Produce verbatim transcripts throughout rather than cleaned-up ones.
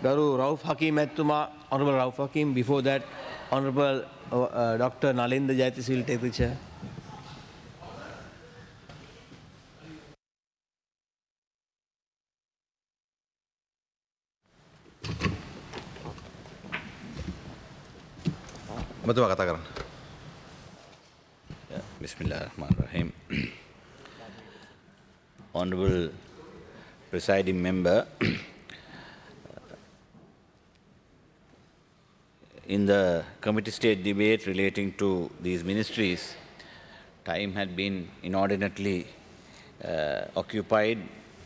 Garu Rauf Hakim Ettuma, Honorable Rauf Hakim. Before that, Honorable uh, uh, Doctor Nalinda Jaitis will take the chair. Bismillah ar-Rahman ar-Rahim. Honorable Presiding Member, in the committee state debate relating to these ministries, time had been inordinately uh, occupied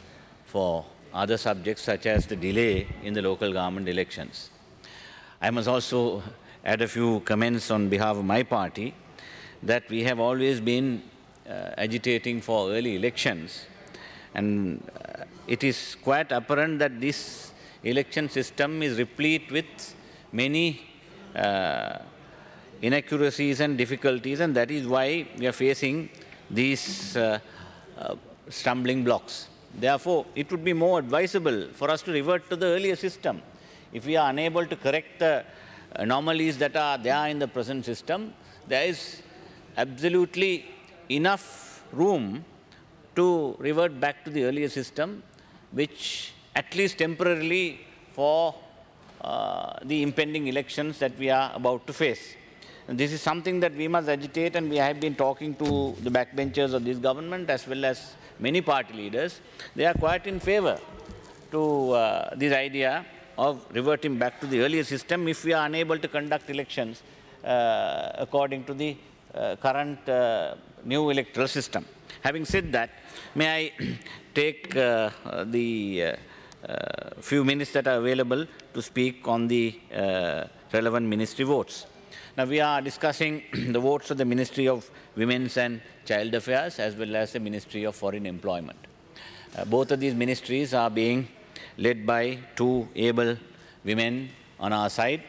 for other subjects such as the delay in the local government elections. I must also add a few comments on behalf of my party that we have always been uh, agitating for early elections, and uh, it is quite apparent that this election system is replete with many uh, inaccuracies and difficulties, and that is why we are facing these uh, uh, stumbling blocks. Therefore, it would be more advisable for us to revert to the earlier system. If we are unable to correct the anomalies that are there in the present system, there is absolutely enough room to revert back to the earlier system, which at least temporarily for uh, the impending elections that we are about to face. And this is something that we must agitate, and we have been talking to the backbenchers of this government as well as many party leaders. They are quite in favor to uh, this idea of reverting back to the earlier system if we are unable to conduct elections uh, according to the uh, current uh, new electoral system. Having said that, may I take uh, the uh, uh, few minutes that are available to speak on the uh, relevant ministry votes. Now, we are discussing the votes of the Ministry of Women's and Child Affairs as well as the Ministry of Foreign Employment. Uh, both of these ministries are being led by two able women on our side,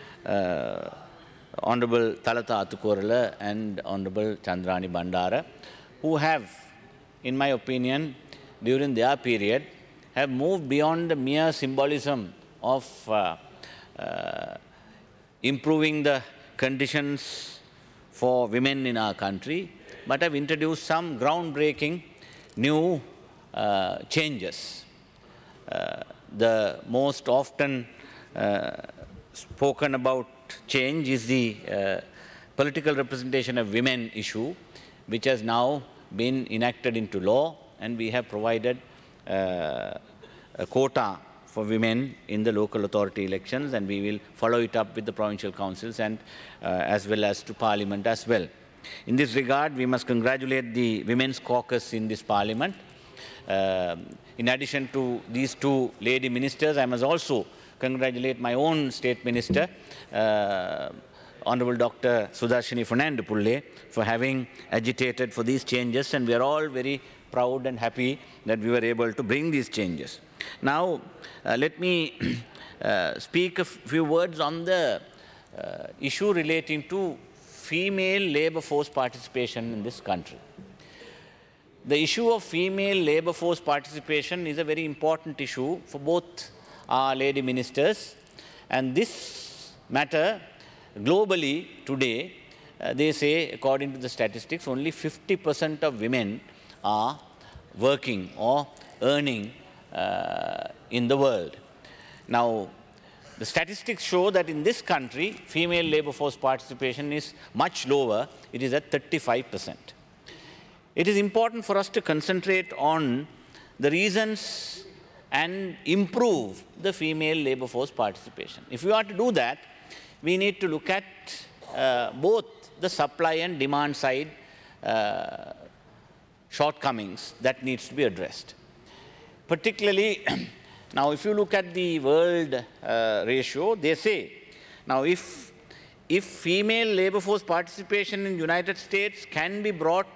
uh, Honorable Thalatha Attukorala and Honorable Chandrani Bandara, who have, in my opinion, during their period, have moved beyond the mere symbolism of uh, uh, improving the conditions for women in our country, but have introduced some groundbreaking new uh, changes. Uh, the most often uh, spoken about change is the uh, political representation of women issue, which has now been enacted into law, and we have provided uh, a quota for women in the local authority elections, and we will follow it up with the provincial councils and uh, as well as to parliament as well. In this regard, we must congratulate the Women's Caucus in this parliament. Uh, in addition to these two lady ministers, I must also congratulate my own state minister, uh, Honorable Doctor Sudarshini Fernandopulle, for having agitated for these changes, and we are all very proud and happy that we were able to bring these changes. Now, uh, let me uh, speak a few words on the uh, issue relating to female labor force participation in this country. The issue of female labor force participation is a very important issue for both our lady ministers, and this matter globally today, uh, they say, according to the statistics, only fifty percent of women are working or earning uh, in the world. Now, the statistics show that in this country, female labor force participation is much lower. It is at thirty-five percent. It is important for us to concentrate on the reasons and improve the female labor force participation. If we are to do that, we need to look at uh, both the supply and demand side uh, shortcomings that needs to be addressed. Particularly, now if you look at the world uh, ratio, they say, now if, if female labor force participation in the United States can be brought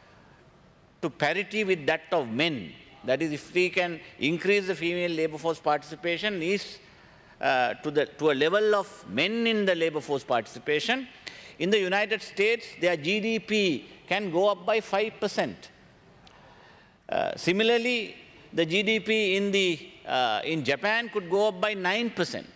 to parity with that of men, that is, if we can increase the female labor force participation is uh, to, the, to a level of men in the labor force participation, in the United States, their G D P can go up by five percent. Uh, similarly, the G D P in the uh, in Japan could go up by nine percent.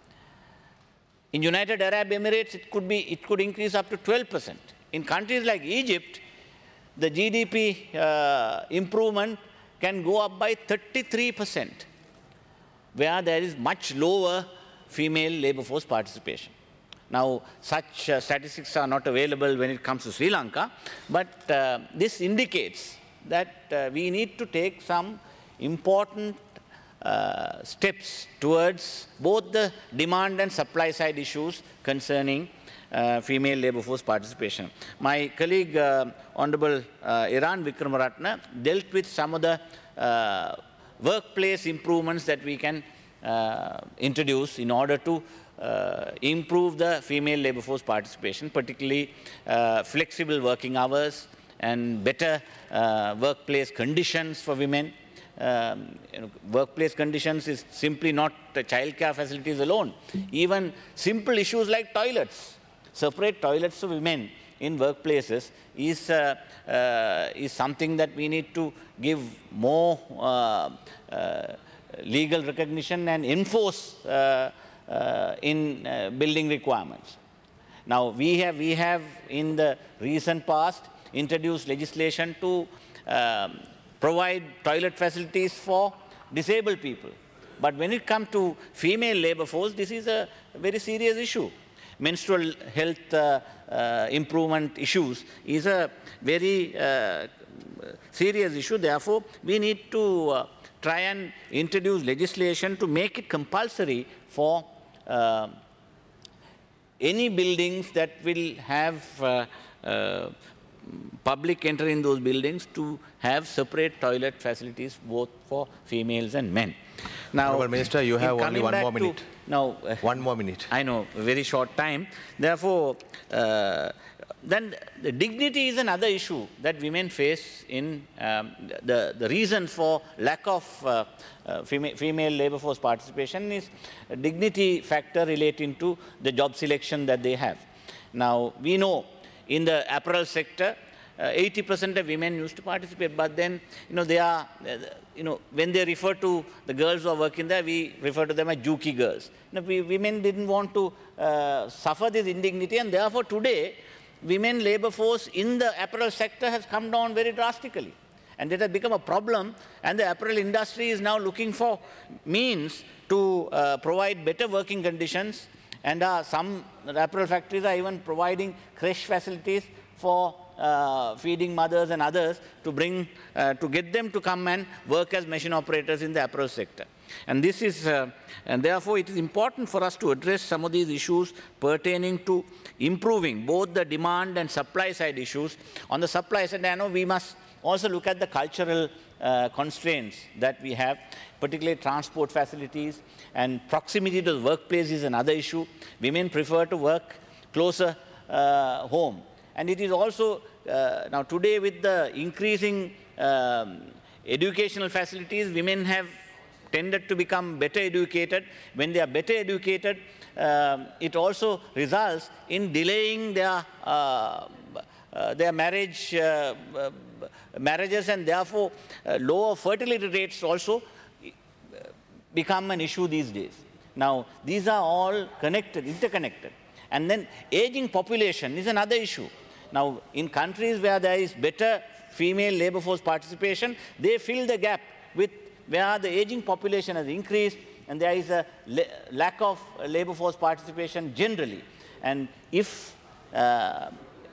In United Arab Emirates, it could, be, it could increase up to twelve percent. In countries like Egypt, the G D P uh, improvement can go up by thirty-three percent, where there is much lower female labor force participation. Now, such uh, statistics are not available when it comes to Sri Lanka, but uh, this indicates that uh, we need to take some important uh, steps towards both the demand and supply side issues concerning uh, female labor force participation. My colleague, uh, Honorable uh, Iran Vikramaratne, dealt with some of the uh, workplace improvements that we can uh, introduce in order to uh, improve the female labor force participation, particularly uh, flexible working hours and better uh, workplace conditions for women. Um, you know, workplace conditions is simply not the childcare facilities alone. Even simple issues like toilets, separate toilets for women in workplaces is, uh, uh, is something that we need to give more uh, uh, legal recognition and enforce uh, uh, in uh, building requirements. Now, we have, we have in the recent past introduced legislation to um, provide toilet facilities for disabled people. But when it comes to female labor force, this is a very serious issue. Menstrual health uh, uh, improvement issues is a very uh, serious issue. Therefore, we need to uh, try and introduce legislation to make it compulsory for uh, any buildings that will have uh, uh, public enter in those buildings to have separate toilet facilities both for females and men. Now, Honourable Minister, you have only one more minute. To, now, uh, one more minute. I know, a very short time. Therefore, uh, then the dignity is another issue that women face in um, the, the reason for lack of uh, uh, female, female labor force participation is a dignity factor relating to the job selection that they have. Now, we know in the apparel sector, eighty percent uh, of women used to participate, but then, you know, they are, uh, you know, when they refer to the girls who are working there, we refer to them as jukey girls. You know, we, women didn't want to uh, suffer this indignity, and therefore today, women labor force in the apparel sector has come down very drastically. And it has become a problem, and the apparel industry is now looking for means to uh, provide better working conditions. And uh, some apparel factories are even providing creche facilities for uh, feeding mothers and others to bring, uh, to get them to come and work as machine operators in the apparel sector. And this is, uh, and therefore it is important for us to address some of these issues pertaining to improving both the demand and supply side issues. On the supply side, I know we must also look at the cultural uh, constraints that we have, particularly transport facilities, and proximity to the workplace is another issue. Women prefer to work closer uh, home. And it is also, uh, now today with the increasing um, educational facilities, women have tended to become better educated. When they are better educated, um, it also results in delaying their, uh, uh, their marriage, uh, uh, marriages, and therefore uh, lower fertility rates also become an issue these days. Now, these are all connected, interconnected. And then aging population is another issue. Now, in countries where there is better female labor force participation, they fill the gap with where the aging population has increased and there is a lack of labor force participation generally. And if uh,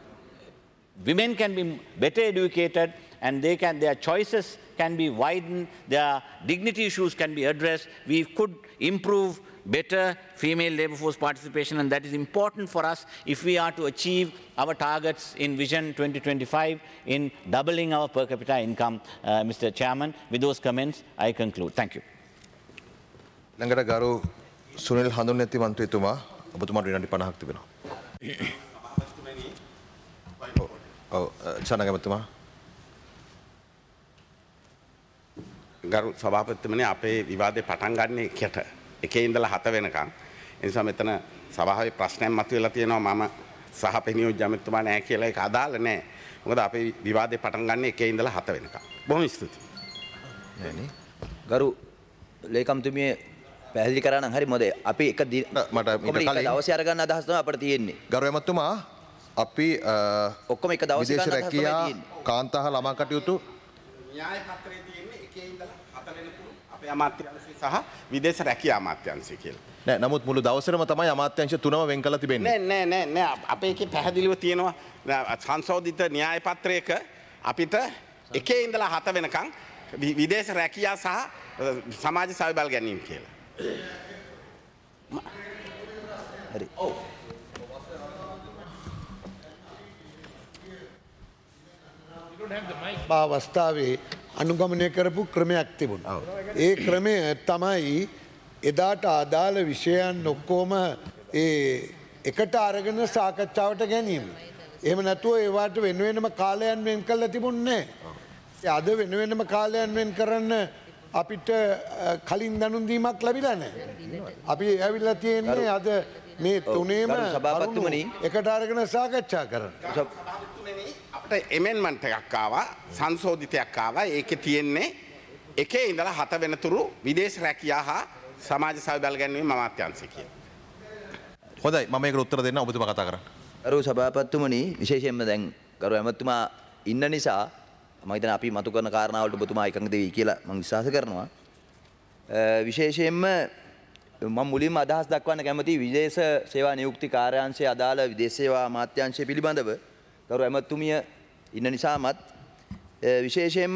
women can be better educated and they can, their choices can be widened, their dignity issues can be addressed, we could improve better female labor force participation, and that is important for us if we are to achieve our targets in Vision twenty twenty-five in doubling our per capita income. Uh, Mister Chairman, with those comments, I conclude. Thank you. Nangara Garu Sunil Handuneti Mantrituma, Abutumar Rinadi Panahak Tibino. Oh, Sanagamatuma. ගරු සභාපතිතුමනි අපේ විවාදේ පටන් ගන්න එකට එකේ ඉඳලා හත වෙනකන් ඒ නිසා මෙතන සභාවේ ප්‍රශ්නයක් මතුවලා තියෙනවා මම සහ පෙනියෝජ්‍ය ඇමතුමා නැහැ කියලා ඒක අදාළ නැහැ මොකද අපේ විවාදේ පටන් ගන්න එකේ ඉඳලා හත වෙනකන් බොහොම ස්තුතියි ගරු ලේකම්තුමිය පැහැදිලි කරා නම් හරි මොකද අපි එක මට ඊට කලින් දවසේ අරගන්න අදහස් තමයි අපිට තියෙන්නේ. ගරු ඇමතුමා අපි ඔක්කොම එක දවසේ විදේශ ගන්න අදහස් තමයි රැකියා තියෙන්නේ. කාන්තා හා ළමා කටයුතු න්‍යාය පත්‍රයේ තියෙන්නේ එකේ ඉඳලා හත වෙනතුරු අපේ අමාත්‍යාංශය සහ විදේශ රැකියා අමාත්‍යාංශය කියලා. නෑ නමුත් මුළු දවසේම තමයි අමාත්‍යාංශ තුනම වෙන් කරලා තිබෙන්නේ. නෑ නෑ නෑ නෑ අපේ එකේ පැහැදිලිව තියෙනවා සංශෝධිත න්‍යාය පත්‍රයක අපිට එකේ ඉඳලා හත වෙනකන් විදේශ රැකියා සහ සමාජ සේවා බල ගැනීම කියලා. හරි. අවස්ථාවේ අනුගමනය කරපු ක්‍රමයක් තිබුණා. ඒ ක්‍රමය තමයි එදාට අදාළ විෂයන් ඔක්කොම ඒ එකට අරගෙන සාකච්ඡාවට ගැනීම. එහෙම නැතුව ඒවට වෙන වෙනම කාලයන් වෙන් කරලා තිබුණේ නැහැ. අද වෙන වෙනම කාලයන් වෙන් කරන්න අපිට කලින් දැනුම් දීමක් ලැබිලා නැහැ. අපි ඇවිල්ලා තියෙන්නේ අද මේ තුනේම සභාපතිතුමනි එකට අරගෙන සාකච්ඡා කරන්න. අපිට එමෙන්මන්ට් එකක් ආවා සංශෝධිතයක් ආවා ඒකේ තියෙන්නේ එකේ ඉඳලා හත වෙනතුරු විදේශ රැකියා හා සමාජ සේවා බල ගැනීම අමාත්‍යාංශය කියලා. හොඳයි මම මේකට උත්තර දෙන්න ඔබතුමා කතා කරන්න. ගරු සභාපතිතුමනි විශේෂයෙන්ම දැන් ගරු ඇමතුමා ඉන්න නිසා මම හිතන්නේ අපි මතු කරන කාරණාවලට ඔබතුමා එකඟ දෙවි කියලා මම විශ්වාස කරනවා. විශේෂයෙන්ම මම මුලින්ම අදහස් දක්වන්න කැමතියි විදේශ සේවා නියුක්ති කාර්යාංශයේ අදාළ විදේශ සේවා අමාත්‍යාංශය පිළිබඳව ගරු ඇමතුමිය ඉන්න නිසාමත් විශේෂයෙන්ම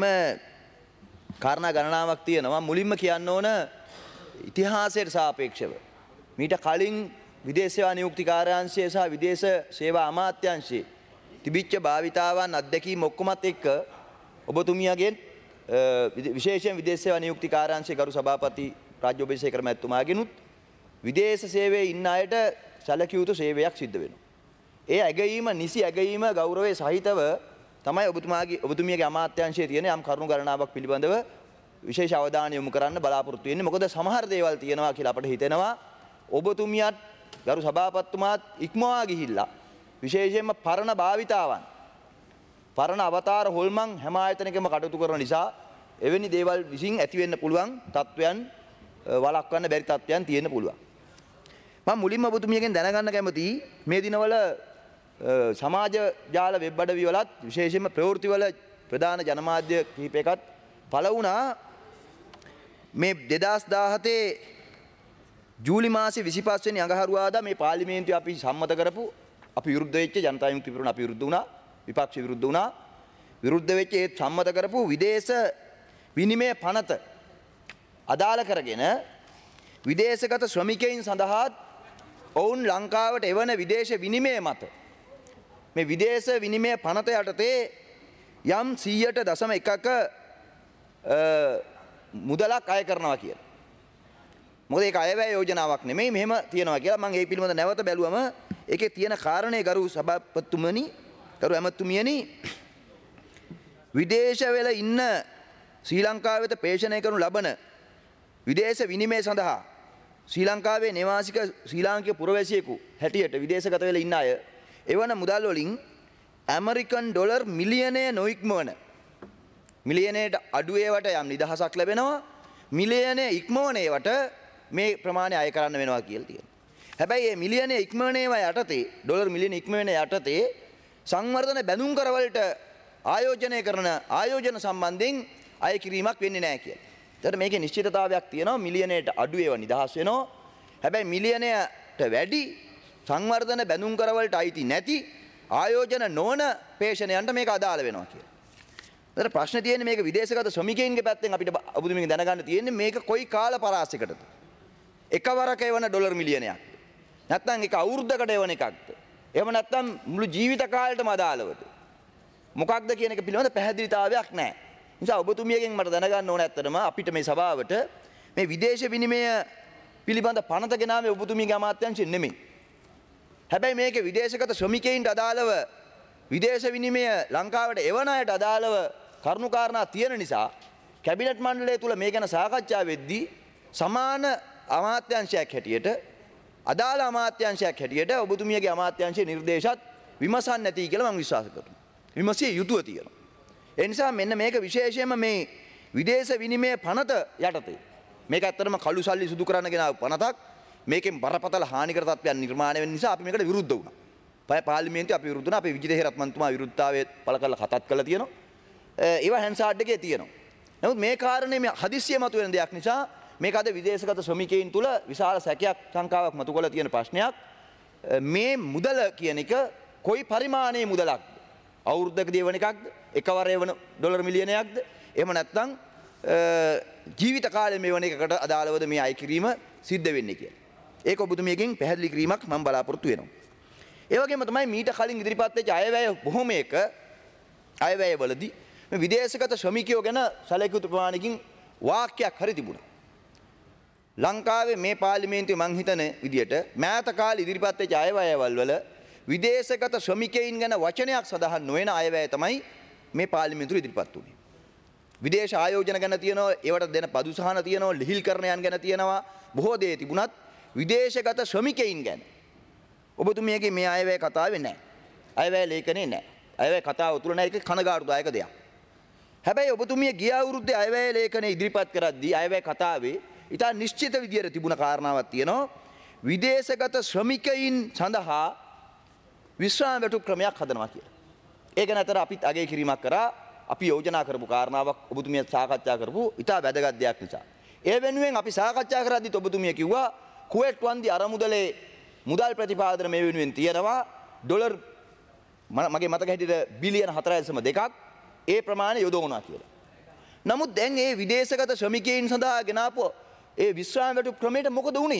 කාරණා ගණනාවක් තියෙනවා. මුලින්ම කියන්න ඕන ඉතිහාසයට සාපේක්ෂව මීට කලින් විදේශ සේවා නියුක්ති කාර්යාංශය සහ විදේශ සේවා අමාත්‍යාංශයේ තිබිච්ච භාවිතාවන් අත්දැකීම් ඔක්කොමත් එක්ක ඔබතුමියගෙන් විශේෂයෙන් විදේශ සේවා නියුක්ති කාර්යාංශයේ ගරු සභාපති රාජ්‍ය ඔබේසේකර මැතිතුමාගෙනුත් විදේශ සේවයේ ඉන්න අයට සැලකිය යුතු සේවයක් සිද්ධ වෙනවා. ඒ ඇගයීම නිසි ඇගයීම ගෞරවයේ සහිතව තමයි ඔබතුමාගේ ඔබතුමියගේ අමාත්‍යාංශයේ තියෙන යම් කරුණු ගණනාවක් පිළිබඳව විශේෂ අවධානය යොමු කරන්න බලාපොරොත්තු වෙන්නේ. මොකද සමහර දේවල් තියෙනවා කියලා අපිට හිතෙනවා ඔබතුමියත් ගරු සභාපතිතුමාත් ඉක්මවා ගිහිල්ලා විශේෂයෙන්ම පරණ භාවිතාවන් පරණ අවතාර හොල්මන් හැම ආයතනයකම කටයුතු කරන නිසා එවැනි දේවල් විසින් ඇති වෙන්න පුළුවන් තත්වයන් වළක්වන්න බැරි තත්වයන් තියෙන්න පුළුවන්. මම මුලින්ම ඔබතුමියගෙන් දැනගන්න කැමතියි මේ දිනවල සමාජ ජාල වෙබ් අඩවි වලත් විශේෂයෙන්ම ප්‍රවෘත්ති වල ප්‍රධාන ජනමාධ්‍ය කිහිපයකත් පළ වුණා මේ දෙදහස් දාහතේ ජූලි මාසේ විසිපහ වෙනි අඟහරුවාදා මේ පාර්ලිමේන්තුවේ අපි සම්මත කරපු අපි විරුද්ධ වෙච්ච ජනතා විමුක්ති පෙරමුණ අපි විරුද්ධ වුණා විපක්ෂ විරුද්ධ වුණා විරුද්ධ වෙච්ච ඒ සම්මත කරපු විදේශ විනිමය පනත අදාළ කරගෙන විදේශගත ශ්‍රමිකයින් සඳහා ඔවුන් ලංකාවට එවන විදේශ විනිමය මත මේ විදේශ විනිමය පනත යටතේ යම් සීයට දශම එකක මුදලක් අය කරනවා කියලා. මොකද ඒක අයවැය යෝජනාවක් නෙමෙයි මෙහෙම තියනවා කියලා මම ඒ පිළිබඳ නැවත බැලුවම ඒකේ තියෙන කාරණේ ගරු සභාපතිතුමනි ගරු ඇමතුමියනි විදේශ වල ඉන්න ශ්‍රී ලංකාව වෙත ප්‍රේෂණය කරනු ලබන විදේශ විනිමය සඳහා ශ්‍රී ලංකාවේ නිවාසික ශ්‍රී ලාංකික පුරවැසියෙකු හැටියට විදේශගත වෙලා ඉන්න අය එවන මුදල් වලින් ඇමරිකන් ඩොලර් මිලියනය නොඉක්මවන මිලියනයට අඩු ඒවට යම් නිදහසක් ලැබෙනවා මිලියනය ඉක්මවන ඒවට මේ ප්‍රමාණය අය කරන්න වෙනවා කියලා තියෙනවා. හැබැයි මේ මිලියනය ඉක්මවන ඒවා යටතේ ඩොලර් මිලියන ඉක්මවන යටතේ සංවර්ධන බැඳුම් කරවලට ආයෝජනය කරන ආයෝජන සම්බන්ධයෙන් අය කිරීමක් වෙන්නේ නැහැ කියලා. ඒතර මේකේ නිශ්චිතතාවයක් තියෙනවා මිලියනයට අඩු ඒවා නිදහස් වෙනවා. හැබැයි මිලියනයට වැඩි සංවර්ධන බැඳුම් කරවලට අයිති නැති ආයෝජන නොවන පේෂණයන්ට මේක අදාළ වෙනවා කියලා. ඒතර ප්‍රශ්නේ තියෙන්නේ මේක විදේශගත ශ්‍රමිකයින්ගේ පැත්තෙන් අපිට ඔබතුමීගෙන් දැනගන්න තියෙන්නේ මේක කොයි කාල පරාසයකටද? එකවරක එවන ඩොලර් මිලියනයක්. නැත්නම් ඒක අවුරුද්දකට එවන එකක්ද? එහෙම නැත්නම් මුළු ජීවිත කාලෙටම අදාළවද? මොකක්ද කියන එක පිළිබඳ පැහැදිලිතාවයක් නැහැ. නිසා ඔබතුමියගෙන් මට දැනගන්න ඕන ඇත්තටම අපිට මේ සභාවට මේ විදේශ විනිමය පිළිබඳ පනත ගෙනාවේ ඔබතුමියගේ අමාත්‍යාංශය නෙමෙයි. හැබැයි මේකේ විදේශගත ශ්‍රමිකයින්ට අදාළව විදේශ විනිමය ලංකාවට එවන අයට අදාළව කරුණු කාරණා තියෙන නිසා කැබිනට් මණ්ඩලය තුල මේ ගැන සාකච්ඡා වෙද්දී සමාන අමාත්‍යාංශයක් හැටියට අදාළ අමාත්‍යාංශයක් හැටියට ඔබතුමියගේ අමාත්‍යාංශයේ නිර්දේශත් විමසන්නේ නැති කියලා මම විශ්වාස කරනවා. විමසිය යුතුව තියෙනවා. ඒ නිසා මෙන්න මේක විශේෂයෙන්ම මේ විදේශ විනිමය පනත යටතේ මේක ඇත්තටම කළු සල්ලි සුදු කරන්න ගෙන පනතක්. මේකෙන් බරපතල හානිකර තත්ත්වයන් නිර්මාණය වෙන නිසා අපි මේකට විරුද්ධ වුණා. පාර්ලිමේන්තුවේ අපි විරුද්ධ වුණා. අපේ විජිත හේරත් මන්තුමා විරුද්ධතාවය පළ කරලා කතාත් කළා තියෙනවා. ඒවා හැන්සාඩ් එකේ තියෙනවා. නමුත් මේ කාරණේ මේ හදිස්සිය මතුවෙන දෙයක් නිසා මේක අද විදේශගත ශ්‍රමිකයින් තුල විශාල සැකයක් සංකාවක් මතු කරලා තියෙන ප්‍රශ්නයක්. මේ මුදල කියන එක කොයි පරිමාණයේ මුදලක්ද? අවුරුද්දකදී වෙන එකක්ද? එකවරේ වෙන ඩොලර් මිලියනයක්ද? එහෙම නැත්නම් ජීවිත කාලේ මේ වෙන එකකට අදාළවද මේ අය කිරීම සිද්ධ වෙන්නේ කියලා. ඒක ඔබතුමියකින් පැහැදිලි කිරීමක් මම බලාපොරොත්තු වෙනවා. ඒ වගේම තමයි මීට කලින් ඉදිරිපත් වෙච්ච අයවැය බොහොමයක අයවැයවලදී මේ විදේශගත ශ්‍රමිකයෝ ගැන සැලකියුතු ප්‍රමාණයකින් වාක්‍යයක් හරි තිබුණා. ලංකාවේ මේ පාර්ලිමේන්තුවේ මං හිතන විදියට මෑත කාලේ ඉදිරිපත් වෙච්ච අයවැයවල් වල විදේශගත ශ්‍රමිකයින් ගැන වචනයක් සඳහන් නොවන අයවැය තමයි මේ පාර්ලිමේන්තුවේ ඉදිරිපත් වුණේ. විදේශ ආයෝජන ගැන තියෙනවා, ඒවට දෙන පදු සහන තියෙනවා, ලිහිල්කරණයන් ගැන තියෙනවා, බොහෝ දේ තිබුණත් විදේශගත ශ්‍රමිකයින් ගැන ඔබතුමියගේ මේ අයවැය කතාවේ නැහැ. අයවැය ලේඛනේ නැහැ. අයවැය කතාව තුල නැහැ. ඒක කනගාටුදායක දෙයක්. හැබැයි ඔබතුමිය ගිය අවුරුද්දේ අයවැය ලේඛනේ ඉදිරිපත් කරද්දී අයවැය කතාවේ ඉතා නිශ්චිත විදියට තිබුණ කාරණාවක් තියෙනවා. විදේශගත ශ්‍රමිකයින් සඳහා විශ්‍රාම වැටුප් ක්‍රමයක් හදනවා කියලා. ඒක නැතර අපිත් අගය කිරීමක් කරා. අපි යෝජනා කරපු කාරණාවක් ඔබතුමිය සාකච්ඡා කරපු ඉතා වැදගත් දෙයක් නිසා. ඒ වෙනුවෙන් අපි සාකච්ඡා කරද්දිත් ඔබතුමිය කිව්වා කුවේට් වන්දි අරමුදලේ මුදල් ප්‍රතිපාදන මේ වෙනුවෙන් තියෙනවා ඩොලර් මගේ මතක හැටියට බිලියන හතරයි දශම දෙකක් ඒ ප්‍රමාණය යොදවනවා කියලා. නමුත් දැන් මේ විදේශගත ශ්‍රමිකයින් සඳහා ගෙනාපු ඒ විශ්‍රාම වැටුප් ක්‍රමයට මොකද වුනේ?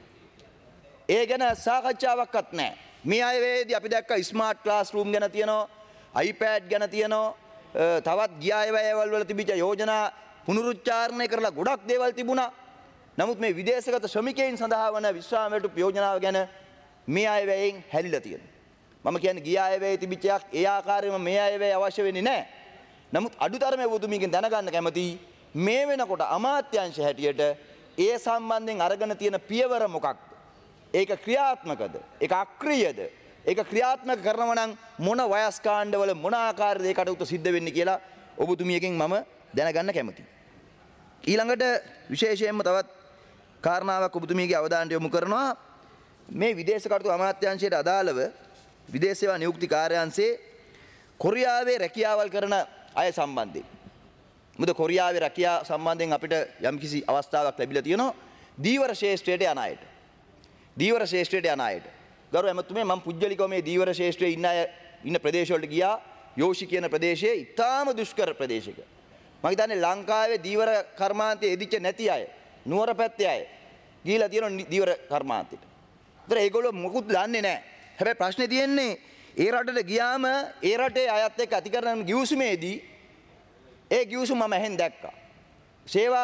ඒ ගැන සාකච්ඡාවක්වත් නැහැ. මේ අයවැයේදී අපි දැක්ක ස්මාර්ට් ක්ලාස් රූම් ගැන තියෙනවා, iPad ගැන තියෙනවා, තවත් ගිය අයවැයවල් වල තිබිච්ච යෝජනා පුනරුච්චාරණය කරලා ගොඩක් දේවල් තිබුණා. නමුත් මේ විදේශගත ශ්‍රමිකයින් සඳහා වන විශ්‍රාම වැටුප් යෝජනාව ගැන මේ අයවැයෙන් හැලිලා තියෙනවා. මම කියන්නේ ගිය අයවැයේ තිබිච්ච එකක් ඒ ආකාරයෙන්ම මේ අයවැය අවශ්‍ය වෙන්නේ නැහැ. නමුත් අඩුතරමේ ඔබතුමීගෙන් දැනගන්න කැමතියි මේ වෙනකොට අමාත්‍යාංශ හැටියට ඒ සම්බන්ධයෙන් අරගෙන තියෙන පියවර මොකක්ද? ඒක ක්‍රියාත්මකද? ඒක අක්‍රියද? ඒක ක්‍රියාත්මක කරනවා නම් මොන වයස් කාණ්ඩවල මොන ආකාරයකද ඒ කටයුතු සිද්ධ වෙන්නේ කියලා ඔබතුමියගෙන් මම දැනගන්න කැමතියි. ඊළඟට විශේෂයෙන්ම තවත් කාරණාවක් ඔබතුමියගේ අවධානයට යොමු කරනවා මේ විදේශ කටයුතු අමාත්‍යාංශයට අදාළව විදේශ සේවා නියුක්ති කාර්යාංශයේ කොරියාවේ රැකියාවල් කරන අය සම්බන්ධයෙන්. මොකද කොරියාවේ රැකියාව සම්බන්ධයෙන් අපිට යම්කිසි අවස්ථාවක් ලැබිලා තියෙනවා දීවර ශේෂ්ත්‍රයට යන අයට. දීවර ශේෂ්ත්‍රයට යන අයට. ගරු ඇමතුමේ මම පුජ්‍යලිකව මේ දීවර ශේෂ්ත්‍රයේ ඉන්න අය ඉන්න ප්‍රදේශ වලට ගියා. යෝෂි කියන ප්‍රදේශයේ ඉතාම දුෂ්කර ප්‍රදේශයක. මම හිතන්නේ ලංකාවේ දීවර කර්මාන්තයේ එදිච්ච නැති අය, නුවර පැත්තේ අය ගිහිලා තියෙන දීවර කර්මාන්තෙට. ඒතර ඒගොල්ලෝ මොකුත් දන්නේ නැහැ. හැබැයි ප්‍රශ්නේ තියෙන්නේ ඒ රටට ගියාම ඒ රටේ අයත් එක්ක ඇති කරන ගිවිසුමේදී ඒ ගිවිසුම මම එහෙන් දැක්කා. සේවා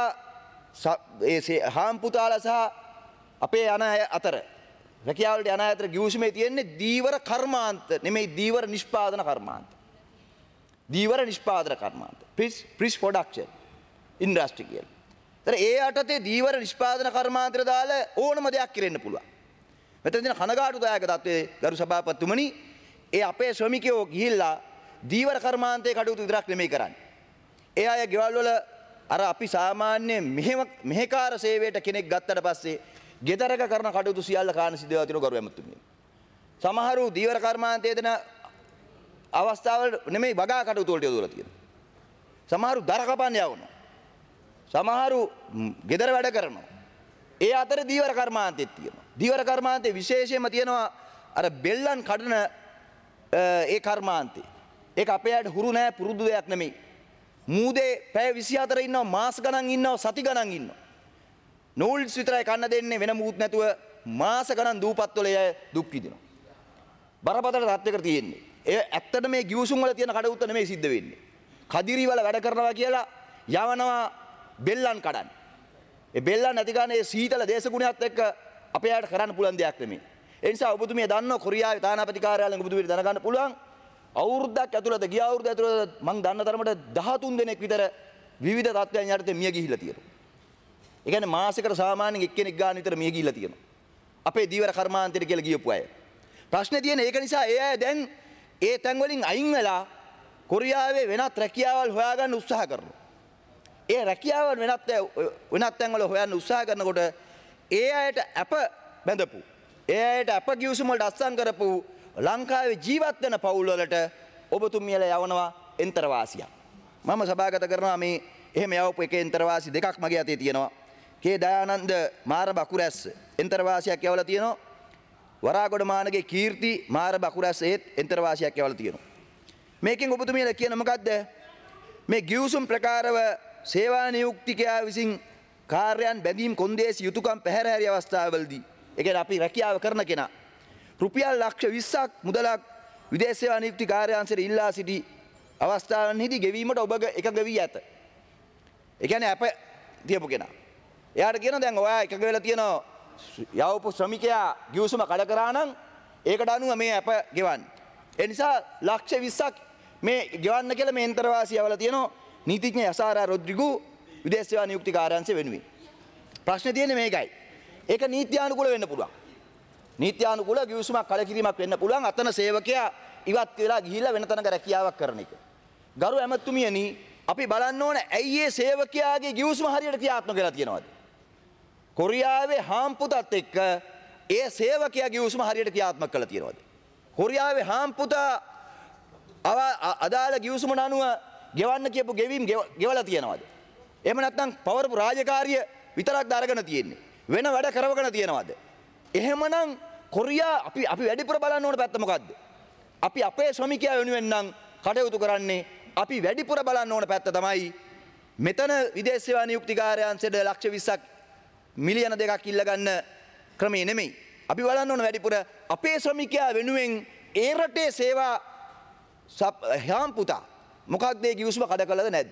ඒ හාම්පුතාලා සහ අපේ යන අය අතර රැකියාවලට යන අය අතර ගිවිසුමේ තියෙන්නේ දීවර කර්මාන්ත නෙමෙයි දීවර නිෂ්පාදන කර්මාන්ත. දීවර නිෂ්පාදන කර්මාන්ත. පිස් පිස් ප්‍රොඩක්ෂන් ඉන්ඩස්ට්‍රි කියලා. ඒතර ඒ යටතේ දීවර නිෂ්පාදන කර්මාන්තයට දාලා ඕනම දෙයක් කරන්න පුළුවන්. මෙතන තියෙන කනගාටුදායක තත්ත්වයේ ගරු සභාපතිතුමනි ඒ අපේ ශ්‍රමිකයෝ ගිහිල්ලා දීවර කර්මාන්තයේ කටයුතු විතරක් නෙමෙයි කරන්නේ. ඒ අය ගෙවල් වල අර අපි සාමාන්‍ය මෙහෙම මෙහෙකාර සේවයට කෙනෙක් ගත්තට පස්සේ ගෙදරක කරන කටයුතු සියල්ල කාණ සිද්ධ වෙලා තියෙන ගරු ඇමතුමනි. සමහරු දීවර කර්මාන්තයේ දෙන අවස්ථාවල නෙමෙයි වගා කටයුතු වලට යොදවලා තියෙනවා. සමහරු දර කපන්න යවනවා. සමහරු ගෙදර වැඩ කරනවා. ඒ අතර දීවර කර්මාන්තෙත් තියෙනවා. දීවර කර්මාන්තයේ විශේෂයෙන්ම තියෙනවා අර බෙල්ලන් කඩන ඒ කර්මාන්තේ. ඒක අපේ අයට හුරු නෑ පුරුදු දෙයක් නෙමෙයි. මූදේ පැය විසිහතර ඉන්නවා, මාස ගණන් ඉන්නවා, සති ගණන් ඉන්නවා. නූල්ස් විතරයි කන්න දෙන්නේ වෙන මුකුත් නැතුව මාස ගණන් දූපත්වල අය දුක් විඳිනවා. බරපතල තත්ත්වයකට තියෙන්නේ. ඒ ඇත්තට මේ ගිවිසුම් වල තියෙන කඩවුත්ත නෙමෙයි සිද්ධ වෙන්නේ. කදිරි වල වැඩ කරනවා කියලා යවනවා බෙල්ලන් කඩන්න. ඒ බෙල්ලන් නැති ගන්න ඒ සීතල දේශගුණයත් එක්ක අපේ අයට කරන්න පුළුවන් දෙයක් නෙමෙයි. ඒ නිසා ඔබතුමිය දන්නවා කොරියාවේ තානාපති කාර්යාලයෙන් ඔබතුමියට දැනගන්න පුළුවන් අවුරුද්දක් ඇතුළත ගිය අවුරුද්ද ඇතුළත මම දන්න තරමට දහතුන් දෙනෙක් විතර විවිධ තත්ත්වයන් යටතේ මිය ගිහිල්ලා තියෙනවා. ඒ කියන්නේ මාසෙකට සාමාන්‍යයෙන් එක්කෙනෙක් ගන්න විතර මිය ගිහිල්ලා තියෙනවා. අපේ දීවර කර්මාන්තයට කියලා ගියපු අය. ප්‍රශ්නේ තියෙන්නේ ඒක නිසා ඒ අය දැන් ඒ තැන් වලින් අයින් වෙලා කොරියාවේ වෙනත් රැකියාවල් හොයාගන්න උත්සාහ කරනවා. ඒ රැකියාව වෙනත් වෙනත් තැන්වල හොයන්න උත්සාහ කරනකොට ඒ අයට අප බැඳපු ඒ අයට අප ගිවිසුම් වලට අත්සන් කරපු ලංකාවේ ජීවත් වෙන පවුල් වලට ඔබතුමියලා යවනවා එන්තරවාසියක්. මම සභාගත කරනවා මේ එහෙම යවපු එක එන්තරවාසි දෙකක් මගේ අතේ තියෙනවා. කේ දයානන්ද මාර බකුරැස්ස එන්තරවාසියක් යවලා තියෙනවා. වරාගොඩ මානගේ කීර්ති මාර බකුරැස්ස ඒත් එන්තරවාසියක් යවලා තියෙනවා. මේකෙන් ඔබතුමියලා කියන මොකද්ද? මේ ගිවිසුම් ප්‍රකාරව සේවා නියුක්තිකයා විසින් කාර්යයන් බැඳීම් කොන්දේසි යුතුයකම් පැහැර හැරි අවස්ථාවවලදී ඒ කියන්නේ අපි රැකියාව කරන කෙනා රුපියල් ලක්ෂ විස්සක් මුදලක් විදේශ සේවා නියුක්ති කාර්යාංශයට ඉල්ලා සිටි අවස්ථාවන්හිදී ගෙවීමට ඔබ එකඟ වී ඇත. ඒ කියන්නේ අප තියපු කෙනා. එයාට කියනවා දැන් ඔයා එකඟ වෙලා තියෙනවා යවපු ශ්‍රමිකයා ගිවිසුම කඩ කරා නම් ඒකට අනුව මේ අප ගෙවන්න. ඒ නිසා ලක්ෂ විස්සක් මේ ගෙවන්න කියලා මේ එන්තරවාසිය යවලා තියෙනවා නීතිඥ යසාරා රොඩ්රිගු විදේශ සේවා නියුක්ති කාර්යාංශය වෙනුවෙන්. ප්‍රශ්නේ තියෙන්නේ මේකයි. ඒක නීත්‍යානුකූල වෙන්න පුළුවන්. නීත්‍යානුකූල ගිවිසුමක් කලකිරීමක් වෙන්න පුළුවන්. අතන සේවකයා ඉවත් වෙලා ගිහිල්ලා වෙන තැනක රැකියාවක් කරන එක. ගරු ඇමතුමියනි අපි බලන්න ඕන ඇයි මේ සේවකයාගේ ගිවිසුම හරියට ක්‍රියාත්මක වෙලා තියෙනවද? කොරියාවේ හාම්පුතත් එක්ක ඒ සේවකයා ගිවිසුම හරියට ක්‍රියාත්මක කරලා තියෙනවද? කොරියාවේ හාම්පුතා අදාළ ගිවිසුමට අනුව ගෙවන්න කියපු ගෙවීම් ගෙවලා තියෙනවද? එහෙම නැත්නම් පවරපු රාජකාරිය විතරක්ද අරගෙන තියෙන්නේ? වෙන වැඩ කරවගෙන තියෙනවද? එහෙමනම් කොරියා අපි අපි වැඩිපුර බලන්න ඕන පැත්ත මොකද්ද? අපි අපේ ශ්‍රමිකයා වෙනුවෙන් නම් කටයුතු කරන්නේ අපි වැඩිපුර බලන්න ඕන පැත්ත තමයි මෙතන විදේශ සේවා නියුක්ති කාර්යාංශයට ලක්ෂ විස්සක් මිලියන දෙකක් ඉල්ල ගන්න ක්‍රමේ නෙමෙයි. අපි බලන්න ඕන වැඩිපුර අපේ ශ්‍රමිකයා වෙනුවෙන් ඒ රටේ සේවා හාම්පුතා මොකක්ද ඒ ගිවිසුම කඩ කළද නැද්ද?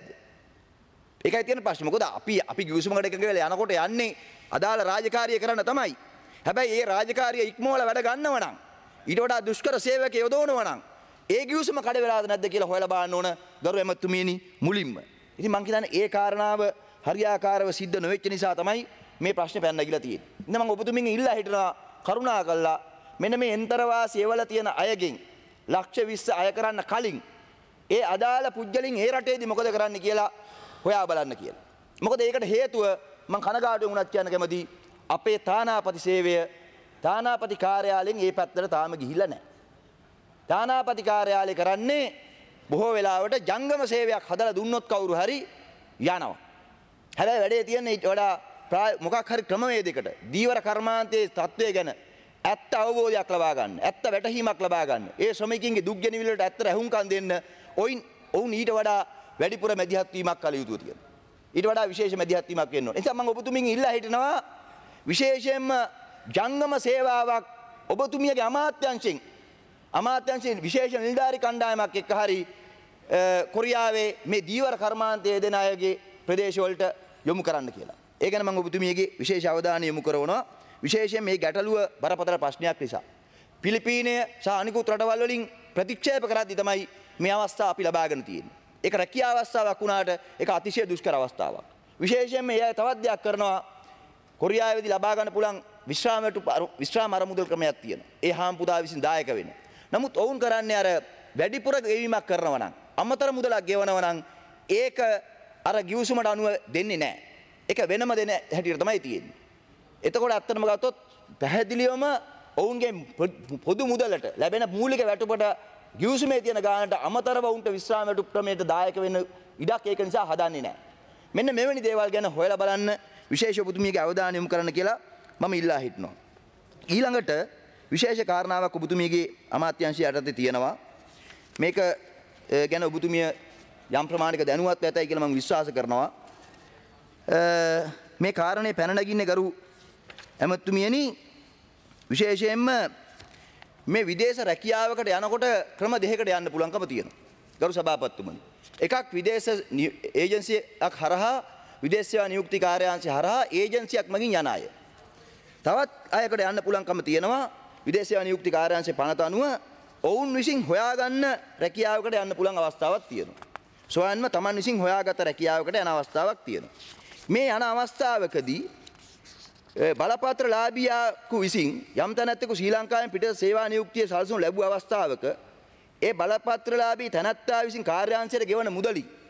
ඒකයි තියෙන ප්‍රශ්නේ. මොකද අපි අපි ගිවිසුමකට එකඟ වෙලා යනකොට යන්නේ අදාළ රාජකාරිය කරන්න තමයි. හැබැයි ඒ රාජකාරිය ඉක්මවලා වැඩ ගන්නව නම් ඊට වඩා දුෂ්කර සේවකයෙක් යොදවනවා නම් ඒ ගිවිසුම කඩ වෙලාද නැද්ද කියලා හොයලා බලන්න ඕන ගරු එමතුමියනි මුලින්ම. ඉතින් මං කියන්නේ ඒ කාරණාව හරියාකාරව සිද්ධ නොවෙච්ච නිසා තමයි මේ ප්‍රශ්නේ පැන නැගිලා තියෙන්නේ. ඉතින් මම ඔබතුමියන් ඉල්ලා හිටනවා කරුණා කළා මෙන්න මේ එන්තරවාසී එවලා තියෙන අයගෙන් ලක්ෂ විස්ස අය කරන්න කලින් ඒ අදාළ පුජ්‍යලින් ඒ රටේදී මොකද කරන්න කියලා හොයා බලන්න කියලා. මොකද ඒකට හේතුව මං කනගාටු වුණත් කියන්න කැමති අපේ තානාපති සේවය තානාපති කාර්යාලයෙන් ඒ පැත්තට තාම ගිහිල්ලා නැහැ. තානාපති කාර්යාලය කරන්නේ බොහෝ වෙලාවට ජංගම සේවයක් හදලා දුන්නොත් කවුරු හරි යනවා. හැබැයි වැඩේ තියෙන්නේ ඊට වඩා මොකක් හරි ක්‍රමවේදයකට දීවර කර්මාන්තයේ තත්ත්වය ගැන ඇත්ත අවබෝධයක් ලබා ගන්න. ඇත්ත වැටහීමක් ලබා ගන්න. ඒ ශ්‍රමිකින්ගේ දුක් ගැනීම වලට ඇත්තට ඇහුම්කන් දෙන්න ඔයින් ඔවුන් ඊට වඩා වැඩිපුර මැදිහත් වීමක් කළ යුතුව තියෙනවා. ඊට වඩා විශේෂ මැදිහත් වීමක් වෙන්න ඕනේ. ඒ නිසා මම ඔබතුමියන් ඉල්ලා හිටිනවා විශේෂයෙන්ම ජංගම සේවාවක් ඔබතුමියගේ අමාත්‍යාංශයෙන් අමාත්‍යාංශයෙන් විශේෂ නිලධාරි කණ්ඩායමක් එක්ක හරි කොරියාවේ මේ දීවර කර්මාන්තයේ දෙන අයගේ ප්‍රදේශවලට යොමු කරන්න කියලා. ඒ ගැන මම ඔබතුමියගේ විශේෂ අවධානය යොමු කරනවා. විශේෂයෙන් මේ ගැටලුව බරපතල ප්‍රශ්නයක් නිසා. පිලිපීනය සහ අනිකුත් රටවල් වලින් ප්‍රතික්ෂේප කරද්දී තමයි මේ අවස්ථාව අපි ලබාගෙන තියෙන්නේ. ඒක රැකියා අවස්ථාවක් වුණාට ඒක අතිශය දුෂ්කර අවස්ථාවක්. විශේෂයෙන්ම මේ තවත් දෙයක් කරනවා කොරියාවේදී ලබා ගන්න පුළුවන් විශ්‍රාමයට විශ්‍රාම අරමුදල් ක්‍රමයක් තියෙනවා. ඒ හාම්පුදා විසින් දායක වෙන. නමුත් ඔවුන් කරන්නේ අර වැඩිපුර ගෙවීමක් කරනවා නම් අමතර මුදලක් ගෙවනවා නම් ඒක අර ගිවිසුමට අනුව දෙන්නේ නැහැ. ඒක වෙනම දෙන හැටියට තමයි තියෙන්නේ. එතකොට ඇත්තටම ගත්තොත් පැහැදිලිවම ඔවුන්ගේ පොදු මුදලට ලැබෙන මූලික වැටුපට ගිවිසුමේ තියෙන ගානට අමතරව ඔවුන්ට විශ්‍රාම වැටුප් ක්‍රමයට දායක වෙන්න ඉඩක් ඒක නිසා හදන්නේ නැහැ. මෙන්න මෙවැනි දේවල් ගැන හොයලා බලන්න විශේෂ ඔබතුමියගේ අවධානය යොමු කරන්න කියලා මම ඉල්ලා හිටිනවා. ඊළඟට විශේෂ කාරණාවක් ඔබතුමියගේ අමාත්‍යාංශය යටතේ තියෙනවා. මේක ගැන ඔබතුමිය යම් ප්‍රමාණික දැනුවත් ඇතයි කියලා මම විශ්වාස කරනවා. මේ කාරණේ පැන නගින්නේ ගරු ඇමතුමියනි විශේෂයෙන්ම මේ විදේශ රැකියාවකට යනකොට ක්‍රම දෙකකට යන්න පුළුවන්කම තියෙනවා. ගරු සභාපතිතුමනි. එකක් විදේශ ඒජන්සියක් හරහා විදේශ සේවා නියුක්ති කාර්යාංශය හරහා ඒජන්සියක් මගින් යන අය. තවත් අයකට යන්න පුළුවන්කම තියෙනවා විදේශ සේවා නියුක්ති කාර්යාංශයේ පනත අනුව ඔවුන් විසින් හොයාගන්න රැකියාවකට යන්න පුළුවන් අවස්ථාවක් තියෙනවා. සොයන්ම Taman විසින් හොයාගත රැකියාවකට යන අවස්ථාවක් තියෙනවා. මේ යන අවස්ථාවකදී බලපත්‍රලාභියෙකු විසින් යම් තැනැත්තෙකු ශ්‍රී ලංකාවෙන් පිට සේවා නියුක්තිය සලසනු ලැබුව අවස්ථාවක ඒ බලපත්‍රලාභී තැනැත්තා විසින් කාර්යාංශයට ගෙවන මුදලින්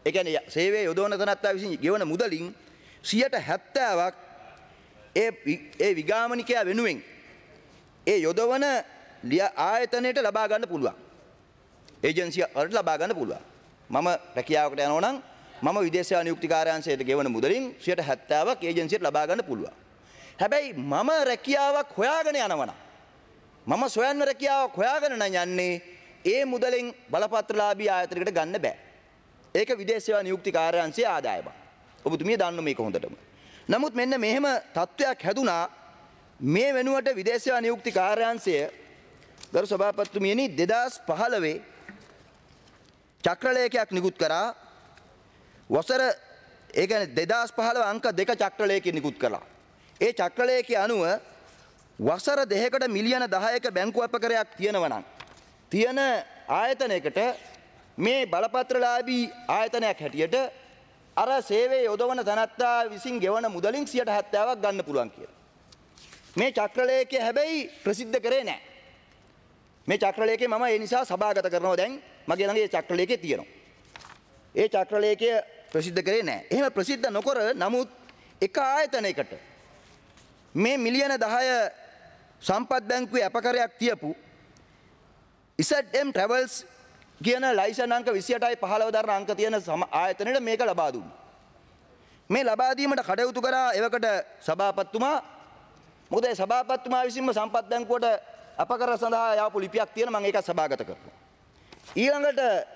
ඒ කියන්නේ සේවයේ යොදවන තනත්තා විසින් ගෙවන මුදලින් සියයට හැත්තෑවක් ඒ ඒ විගාමනිකයා වෙනුවෙන් ඒ යොදවන ආයතනයට ලබා ගන්න පුළුවන්. ඒජන්සිය වලට ලබා ගන්න පුළුවන්. මම රැකියාවකට යනවා නම් මම විදේශ සේවා නියුක්ති කාර්යාංශයට ගෙවන මුදලින් සියයට හැත්තෑවක් ඒජන්සියට ලබා ගන්න පුළුවන්. හැබැයි මම රැකියාවක් හොයාගෙන යනවා නම් මම සොයන්න රැකියාවක් හොයාගෙන නම් යන්නේ ඒ මුදලෙන් බලපත්‍රලාභී ආයතනයකට ගන්න බෑ. ඒක විදේශ සේවා නියුක්ති කාර්යාංශයේ ආදායමක්. ඔබතුමිය දන්න මේක හොඳටම. නමුත් මෙන්න මෙහෙම තත්ත්වයක් හැදුනා මේ වෙනුවට විදේශ සේවා නියුක්ති කාර්යාංශය ගරු සභාපතිතුමියනි දෙදාස් පහළොව චක්‍රලේඛයක් නිකුත් කරා. වසර ඒ කියන්නේ දෙදාස් පහළොව අංක දෙක චක්‍රලේඛය නිකුත් කළා. ඒ චක්‍රලේඛය අනුව වසර දෙකකට මිලියන දහයක බැංකු අපකරයක් තියෙනවා නම් තියෙන ආයතනයකට මේ බලපත්‍රලාභී ආයතනයක් හැටියට අර සේවයේ යොදවන තනත්තා විසින් ගෙවන මුදලින් සියයට හැත්තෑවක් ගන්න පුළුවන් කියලා. මේ චක්‍රලේඛය හැබැයි ප්‍රසිද්ධ කරේ නැහැ. මේ චක්‍රලේඛය මම ඒ නිසා සභාගත කරනවා දැන් මගේ ළඟ ඒ චක්‍රලේඛය තියෙනවා. ඒ චක්‍රලේඛය ප්‍රසිද්ධ කරේ නැහැ. එහෙම ප්‍රසිද්ධ නොකර නමුත් එක ආයතනයකට මේ මිලියන දහය සම්පත් බැංකුවේ අපකරයක් තියපු ඉසඩ් එම් Travels කියන ලයිසන් අංක විසි අටයි පහළොව දරන අංක තියෙන ආයතනයට මේක ලබා දුන්නා. මේ ලබා දීමට කටයුතු කරා එවකට සභාපතිතුමා. මොකද ඒ සභාපතිතුමා විසින්ම සම්පත් බැංකුවට අපකර සඳහා යවපු ලිපියක් තියෙන මම ඒක සභාගත කරනවා. ඊළඟට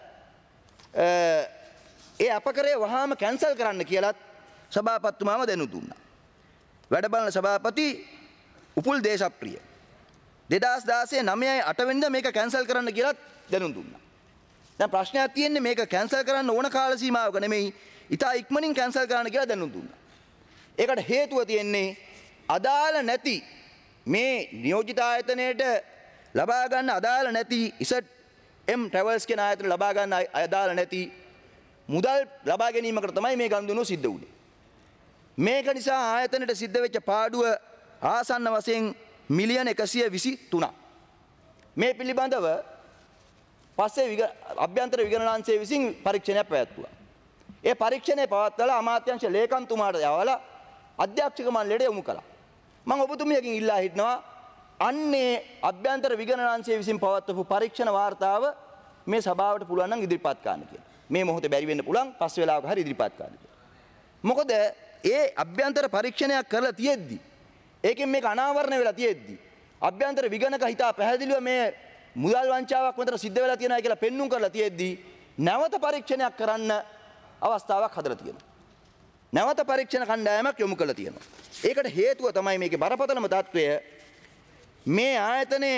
ඒ අපකරේ වහාම කැන්සල් කරන්න කියලත් සභාපතිතුමාම දැනුම් දුන්නා. වැඩ බලන සභාපති උපුල් දේශප්‍රිය දෙදාස් දාසය නවයයි අට වෙනිදා මේක කැන්සල් කරන්න කියලත් දැනුම් දුන්නා. දැන් ප්‍රශ්නයක් තියෙන්නේ මේක කැන්සල් කරන්න ඕන කාල සීමාවක නෙමෙයි ඉතා ඉක්මනින් කැන්සල් කරන්න කියලා දැනුම් දුන්නා. ඒකට හේතුව තියෙන්නේ අදාළ නැති මේ නියෝජිත ආයතනයේට ලබා ගන්න අදාළ නැති ඉසඩ් එම් Travels කියන ආයතන ලබා ගන්න අදාළ නැති මුදල් ලබා ගැනීමකට තමයි මේ ගනුදෙනුව සිද්ධ වුනේ. මේක නිසා ආයතනයට සිද්ධ වෙච්ච පාඩුව ආසන්න වශයෙන් මිලියන එකසිය විසි තුනක්. මේ පිළිබඳව පස්සේ අභ්‍යන්තර විගණනාංශය විසින් පරීක්ෂණයක් පැවැත්වුවා. ඒ පරීක්ෂණය පවත්වලා අමාත්‍යාංශ ලේකම්තුමාට යවලා අධ්‍යක්ෂක මණ්ඩලයට යොමු කළා. මම ඔබතුමියකින් ඉල්ලා හිටනවා අන්නේ අභ්‍යන්තර විගණනාංශය විසින් පවත්වපු පරීක්ෂණ වාර්තාව මේ සභාවට පුළුවන් නම් ඉදිරිපත් කරන්න කියලා. මේ මොහොතේ බැරි වෙන්න පුළුවන් පස් වෙලාවක හරි ඉදිරිපත් කරන්න කියලා. මොකද ඒ අභ්‍යන්තර පරීක්ෂණයක් කරලා තියෙද්දි ඒකෙන් මේක අනාවරණය වෙලා තියෙද්දි අභ්‍යන්තර විගණක හිතා පැහැදිලිව මේ මුදල් වංචාවක් මෙතන සිද්ධ වෙලා තියෙනවා කියලා පෙන්눔 කරලා තියෙද්දි නැවත පරීක්ෂණයක් කරන්න අවස්ථාවක් හදලා තියෙනවා. නැවත පරීක්ෂණ කණ්ඩායමක් යොමු කරලා තියෙනවා. ඒකට හේතුව තමයි මේකේ බරපතලම තත්වය මේ ආයතනය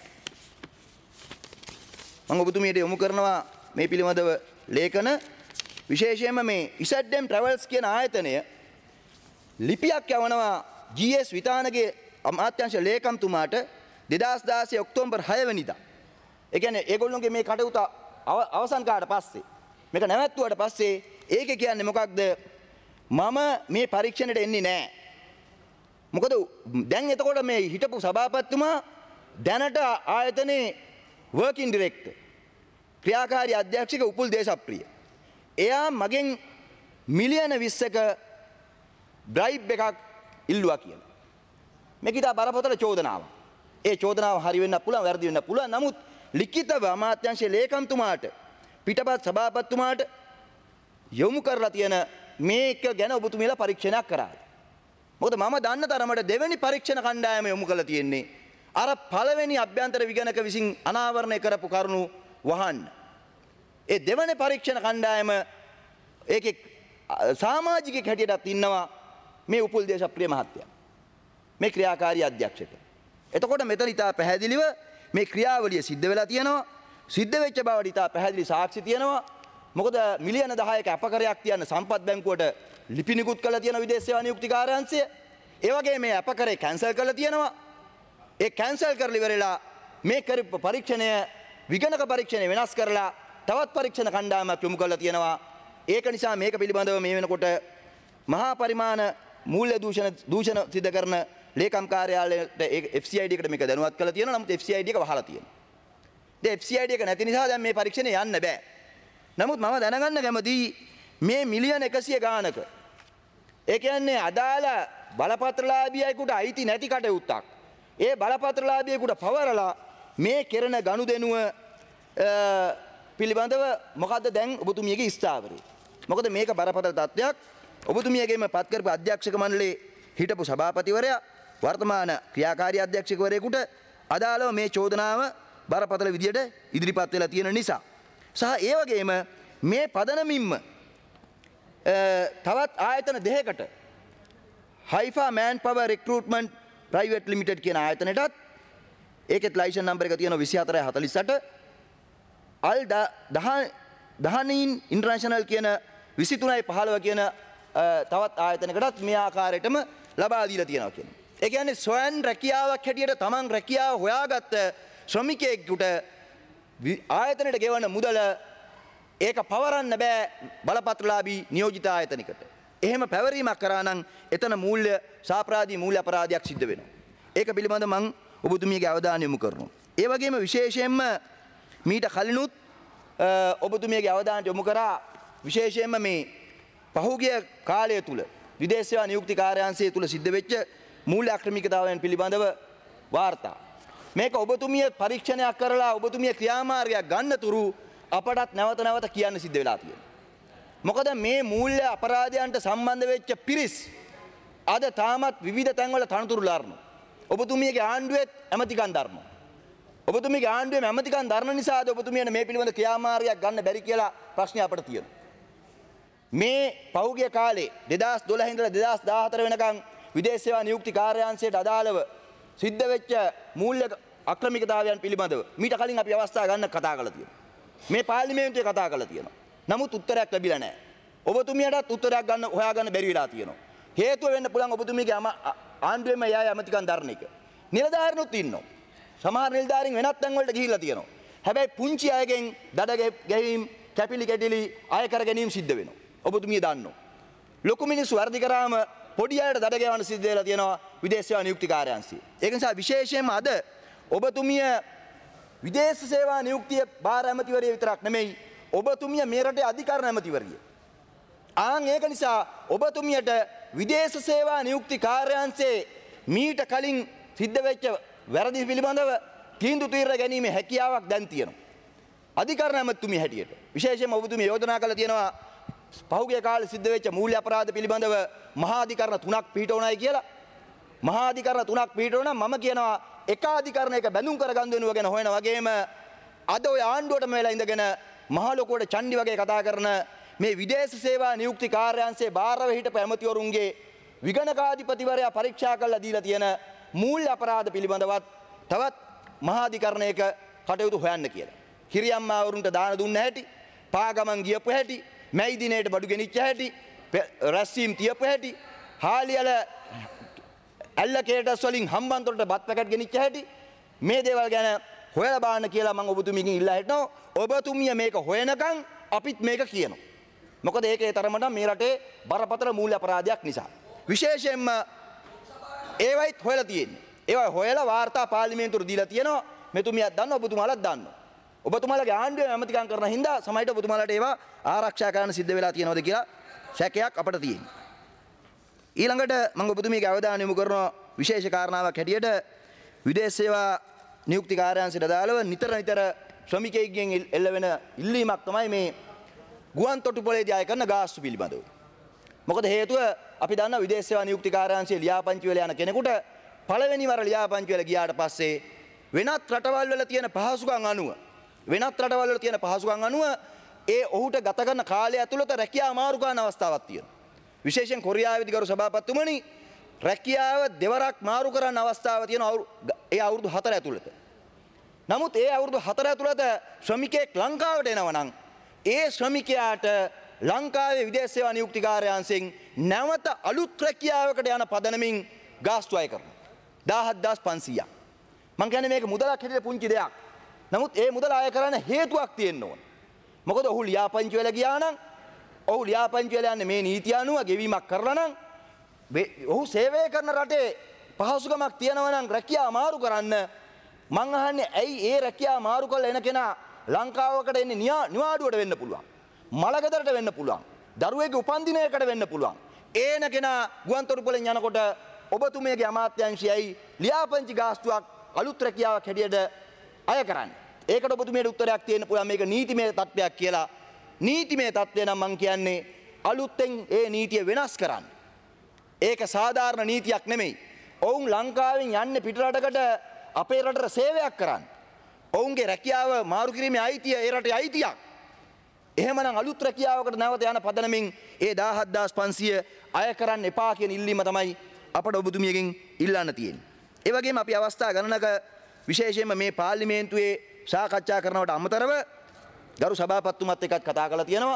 මම ඔබතුමියට යොමු කරනවා මේ පිළිබඳව ලේඛන විශේෂයෙන්ම මේ ඉසඩ් එම් Travels කියන ආයතනය ලිපියක් යවනවා ජී එස් විතානගේ අමාත්‍යාංශ ලේකම්තුමාට දෙදාස් දාසය ඔක්තෝබර් හය වෙනිදා. ඒ කියන්නේ ඒගොල්ලෝගේ මේ කටයුත්ත අවසන් කාට පස්සේ මේක නැවැත්තුවාට පස්සේ ඒකේ කියන්නේ මොකක්ද? මම මේ පරීක්ෂණයට එන්නේ නැහැ. මොකද දැන් එතකොට මේ හිටපු සභාපතිතුමා දැනට ආයතනයේ වර්කින් ඩිරෙක්ටර් ක්‍රියාකාරී අධ්‍යක්ෂක උපුල් දේශප්‍රිය. එයා මගෙන් මිලියන විස්සක බ්‍රයිබ් එකක් ඉල්ලුවා කියලා. මේක ඉතා බරපතල චෝදනාවක්. ඒ චෝදනාව හරි වෙන්න පුළුවන් වැරදි වෙන්න පුළුවන්. නමුත් ලිඛිතව අමාත්‍යාංශයේ ලේකම්තුමාට පිටපත් සභාපතිතුමාට යොමු කරලා තියෙන මේක ගැන ඔබතුමීලා පරීක්ෂණයක් කරා. මොකද මම දන්න තරමට දෙවෙනි පරීක්ෂණ කණ්ඩායම යොමු කරලා තියෙන්නේ අර පළවෙනි අභ්‍යන්තර විගණක විසින් අනාවරණය කරපු කරුණු වහන්න. ඒ දෙවෙනි පරීක්ෂණ කණ්ඩායම ඒකේ සමාජිකයෙක් හැටියටත් ඉන්නවා මේ උපුල් දේශප්‍රිය මහත්තයා. මේ ක්‍රියාකාරී අධ්‍යක්ෂක. එතකොට මෙතන ඉතා පැහැදිලිව මේ ක්‍රියාවලිය සිද්ධ වෙලා තියෙනවා. සිද්ධ වෙච්ච බවට ඉතා පැහැදිලි සාක්ෂි තියෙනවා. මොකද මිලියන දහයක අපකරයක් තියන සම්පත් බැංකුවට ලිපි නිකුත් කරලා තියෙන විදේශ සේවා නියුක්ති කාර්යාංශය. ඒ වගේ මේ අපකරේ කැන්සල් කරලා තියෙනවා. ඒ කැන්සල් කරලා ඉවරලා මේ කරපු පරීක්ෂණය විගණක පරීක්ෂණය වෙනස් කරලා තවත් පරීක්ෂණ කණ්ඩායමක් යොමු කරලා තියෙනවා. ඒක නිසා මේක පිළිබඳව මේ වෙනකොට මහා පරිමාණ මූල්‍ය දූෂණ දූෂණ සිද්ධ කරන ලේකම් කාර්යාලයට එෆ් සී අයි ඩී එකට මේක දැනුවත් කරලා තියෙනවා. නමුත් එෆ් සී අයි ඩී එක වහලා තියෙනවා. දැන් එෆ් සී අයි ඩී එක නැති නිසා දැන් මේ පරීක්ෂණය යන්න බෑ. නමුත් මම දැනගන්න කැමතියි මේ මිලියන එකසිය ගානක ඒ කියන්නේ අදාළ බලපත්‍රලාභියෙකුට අයිති නැති කටයුත්තක් ඒ බලපත්‍රලාභියෙකුට පවරලා මේ කෙරෙන ගනුදෙනුව පිළිබඳව මොකද්ද දැන් ඔබතුමියගේ ස්ථාවරය? මොකද මේක බරපතල තත්ත්වයක්. ඔබතුමියගේම පත් කරපු අධ්‍යක්ෂක මණ්ඩලයේ හිටපු සභාපතිවරයා වර්තමාන ක්‍රියාකාරී අධ්‍යක්ෂකවරයෙකුට අදාළව මේ චෝදනාව බරපතල විදියට ඉදිරිපත් වෙලා තියෙන නිසා සහ ඒ වගේම මේ පදනමින්ම තවත් ආයතන දෙකකට Haifa manpower recruitment private limited කියන ආයතනයටත් ඒකෙත් ලයිසන් නම්බර් එක තියෙනවා විසි හතරයි හතළිස් අට අල් දහනීන් ඉන්ටර්නැෂනල් කියන විසි තුනයි පහළොව කියන තවත් ආයතනකටත් මේ ආකාරයටම ලබා දීලා තියෙනවා කියනවා. ඒ කියන්නේ ස්වයං රැකියාවක් හැටියට තමන් රැකියාව හොයාගත්ත ශ්‍රමිකයෙකුට ආයතනයට ගෙවන මුදල ඒක පවරන්න බෑ බලපත්‍රලාභී නියෝජිත ආයතනයකට. එහෙම පැවරීමක් කරා නම් එතන මූල්‍ය සාපරාධී මූල්‍ය අපරාධයක් සිද්ධ වෙනවා. ඒක පිළිබඳව මම ඔබතුමියගේ අවධානය යොමු කරනවා. ඒ වගේම විශේෂයෙන්ම මීට කලිනුත් ඔබතුමියගේ අවධානයට යොමු කරා විශේෂයෙන්ම මේ පහුගිය කාලය තුල විදේශ සේවා නියුක්ති කාර්යාංශය තුල සිද්ධ වෙච්ච මූල්‍ය අක්‍රමිකතාවයන් පිළිබඳව වාර්තා. මේක ඔබතුමිය පරීක්ෂණයක් කරලා ඔබතුමිය ක්‍රියාමාර්ගයක් ගන්න තුරු අපටත් නැවත නැවත කියන්න සිද්ධ වෙලා තියෙනවා. මොකද මේ මූල්‍ය අපරාධයන්ට සම්බන්ධ වෙච්ච පිරිස් අද තාමත් විවිධ තැන්වල තනතුරු ලාරනවා. ඔබතුමියගේ ආණ්ඩුවෙත් ඇමතිකම් දරනවා. ඔබතුමියගේ ආණ්ඩුවේ ඇමතිකම් දරන නිසාද ඔබතුමියට මේ පිළිබඳ ක්‍රියාමාර්ගයක් ගන්න බැරි කියලා ප්‍රශ්නය අපට තියෙනවා. මේ පහුගිය කාලේ දෙදහස් දොළහ ඉඳලා දෙදහස් දාහතර වෙනකන් විදේශ සේවා නියුක්ති කාර්යාංශයට අදාළව සිද්ධ වෙච්ච මූල්‍ය අක්‍රමිකතාවයන් පිළිබඳව මීට කලින් අපි අවස්ථා ගන්න කතා කරලා තියෙනවා. මේ පාර්ලිමේන්තුවේ කතා කරලා තියෙනවා. නමුත් උත්තරයක් ලැබිලා නැහැ. ඔබතුමියටත් උත්තරයක් ගන්න හොයාගන්න බැරි වෙලා තියෙනවා. හේතුව වෙන්න පුළුවන් ඔබතුමියගේ ආණ්ඩුවේම යාය ඇමතිකම් දරන එක. නිලධාරීනුත් ඉන්නවා. සමහර නිලධාරීන් වෙනත් තැන් වලට ගිහිල්ලා තියෙනවා. හැබැයි පුංචි අයගෙන් දඩ ගැහිම් කැපිලි කැටිලි අය කර ගැනීම සිද්ධ වෙනවා. ඔබතුමිය දන්නවා. ලොකු මිනිස්සු වර්ධි කරාම පොඩි අයට දඩ ගැවන්න සිද්ධ වෙලා තියෙනවා විදේශ සේවා නියුක්ති කාර්යාංශයේ. ඒක නිසා විශේෂයෙන්ම අද ඔබතුමිය විදේශ සේවා නියුක්තිය බාර ඇමතිවරිය විතරක් නෙමෙයි ඔබතුමිය මේ රටේ අධිකරණ ඇමතිවරිය. ආන් ඒක නිසා ඔබතුමියට විදේශ සේවා නියුක්ති කාර්යාංශයේ මීට කලින් සිද්ධ වෙච්ච වැරදි පිළිබඳව තීන්දුව తీර ගැනීමේ හැකියාවක් දැන් තියෙනවා. අධිකරණ ඇමතුමිය හැටියට විශේෂයෙන්ම ඔබතුමිය යෝජනා කළා තියෙනවා පහුගිය කාලේ සිද්ධ වෙච්ච මූල්‍ය අපරාධ පිළිබඳව මහා අධිකරණ තුනක් පිහිටවනයි කියලා. මහා අධිකරණ තුනක් පිහිටවන මම කියනවා එක අධිකරණයක බැඳුම් කරගන්න වෙනුව ගැන හොයන වගේම අද ඔය ආණ්ඩුවටම වෙලා ඉඳගෙන මහ ලොකුවට චණ්ඩි වගේ කතා කරන මේ විදේශ සේවා නියුක්ති කාර්යාංශයේ බාරව හිටපු ඇමතිවරුන්ගේ විගණකාධිපතිවරයා පරීක්ෂා කරලා දීලා තියෙන මූල්‍ය අපරාධ පිළිබඳවත් තවත් මහා අධිකරණයක කටයුතු හොයන්න කියලා. හිරියම්මාවරුන්ට දාන දුන්න හැටි, පාගමන් ගියපු හැටි, මැයි දිනේට බඩු ගෙනිච්ච හැටි, රැස්වීම් තියපු හැටි, හාලියල ඇල්ල කේටස් වලින් හම්බන්තොටට බත් පැකට් ගෙනිච්ච හැටි මේ දේවල් ගැන හොයලා බලන්න කියලා මම ඔබතුමියකින් ඉල්ලා හිටනවා. ඔබතුමිය මේක හොයනකම් අපිත් මේක කියනවා. මොකද ඒකේ තරමට මේ රටේ බරපතල මූල්‍ය අපරාධයක් නිසා. විශේෂයෙන්ම ඒවයිත් හොයලා තියෙන්නේ. ඒවා හොයලා වාර්තා පාර්ලිමේන්තුවට දීලා තියෙනවා. මෙතුමියක් දන්නවා ඔබතුමාලත් දන්නවා. ඔබතුමාලගේ ආණ්ඩුවේ ඇමතිකම් කරන හින්දා සමහරට ඔබතුමාලට ඒවා ආරක්ෂා කරන්න සිද්ධ වෙලා තියෙනවද කියලා සැකයක් අපට තියෙනවා. ඊළඟට මම ඔබතුමියගේ අවධානය යොමු කරන විශේෂ කාරණාවක් හැටියට විදේශ සේවා නියුක්ති කාර්යාංශයට අදාළව නිතර නිතර ශ්‍රමිකයෙක්ගෙන් එල්ල වෙන ඉල්ලීමක් තමයි මේ ගුවන් තොටුපළේදී අය කරන ගාස්තු පිළිබඳව. මොකද හේතුව අපි දන්නා විදේශ සේවා නියුක්ති කාර්යාංශයේ ලියාපදිංචි වෙලා යන කෙනෙකුට පළවෙනි වර ලියාපදිංචි වෙලා ගියාට පස්සේ වෙනත් රටවල් වල තියෙන පහසුකම් අනුව වෙනත් රටවල් වල තියෙන පහසුකම් අනුව ඒ ඔහුට ගත කරන කාලය ඇතුළත රැකියාව අමාරු කරන අවස්ථාවක් තියෙනවා. විශේෂයෙන් කොරියාවේදී ගරු සභාපතිතුමනි රැකියාව දෙවරක් මාරු කරන්න අවස්ථාවක් තියෙනවා ඒ අවුරුදු හතර ඇතුළත. නමුත් ඒ අවුරුදු හතර ඇතුළත ශ්‍රමිකයෙක් ලංකාවට එනවා නම් ඒ ශ්‍රමිකයාට ලංකාවේ විදේශ සේවා නියුක්ති කාර්යාංශයෙන් නැවත අලුත් රැකියාවකට යන පදනමින් ගාස්තු අය කරනවා. දහහත් හදාස් පන්සීයක්. මං කියන්නේ මේක මුදලක් හැටියට පුංචි දෙයක්. නමුත් ඒ මුදල අය කරන්න හේතුවක් තියෙන්න ඕන. මොකද ඔහු ලියාපදිංචි වෙලා ගියා නම් ඔහු ලියාපදිංචි වෙලා යන්නේ මේ නීතිය අනුව ගෙවීමක් කරලා නම් ඔහු සේවය කරන රටේ පහසුකමක් තියෙනවා නම් රැකියාව මාරු කරන්න මං අහන්නේ ඇයි ඒ රැකියාව මාරු කරලා එන කෙනා ලංකාවකට එන්නේ නිවාඩුවට වෙන්න පුළුවන්. මලගෙදරට වෙන්න පුළුවන්. දරුවෙකුගේ උපන්දිනයකට වෙන්න පුළුවන්. ඒන කෙනා ගුවන්තොටුපළෙන් යනකොට ඔබතුමියගේ අමාත්‍යාංශයයි ලියාපදිංචි ගාස්තුවක් අලුත් රැකියාවක් හැටියට අය කරන්න. ඒකට ඔබතුමියට උත්තරයක් තියෙන්න පුළුවන් මේක නීතිමය තත්ත්වයක් කියලා. නීතිමය තත්ත්වය නම් මං කියන්නේ අලුත්ෙන් ඒ නීතිය වෙනස් කරන්න. ඒක සාධාරණ නීතියක් නෙමෙයි. ඔවුන් ලංකාවෙන් යන්නේ පිටරටකට අපේ රටට සේවයක් කරන්න. ඔවුන්ගේ රැකියාව මාරු කිරීමේ අයිතිය ඒ රටේ අයිතියක්. එහෙමනම් අලුත් රැකියාවකට නැවත යන පදනමින් ඒ දාහත් හදාස් පන්සිය අය කරන්න එපා කියන ඉල්ලීම තමයි අපට ඔබතුමියගෙන් ඉල්ලන්න තියෙන්නේ. ඒ වගේම අපි අවස්ථා ගණනක විශේෂයෙන්ම මේ පාර්ලිමේන්තුවේ සාකච්ඡා කරනවට අමතරව ගරු සභාපතිතුමත් එක්කත් කතා කරලා තියෙනවා.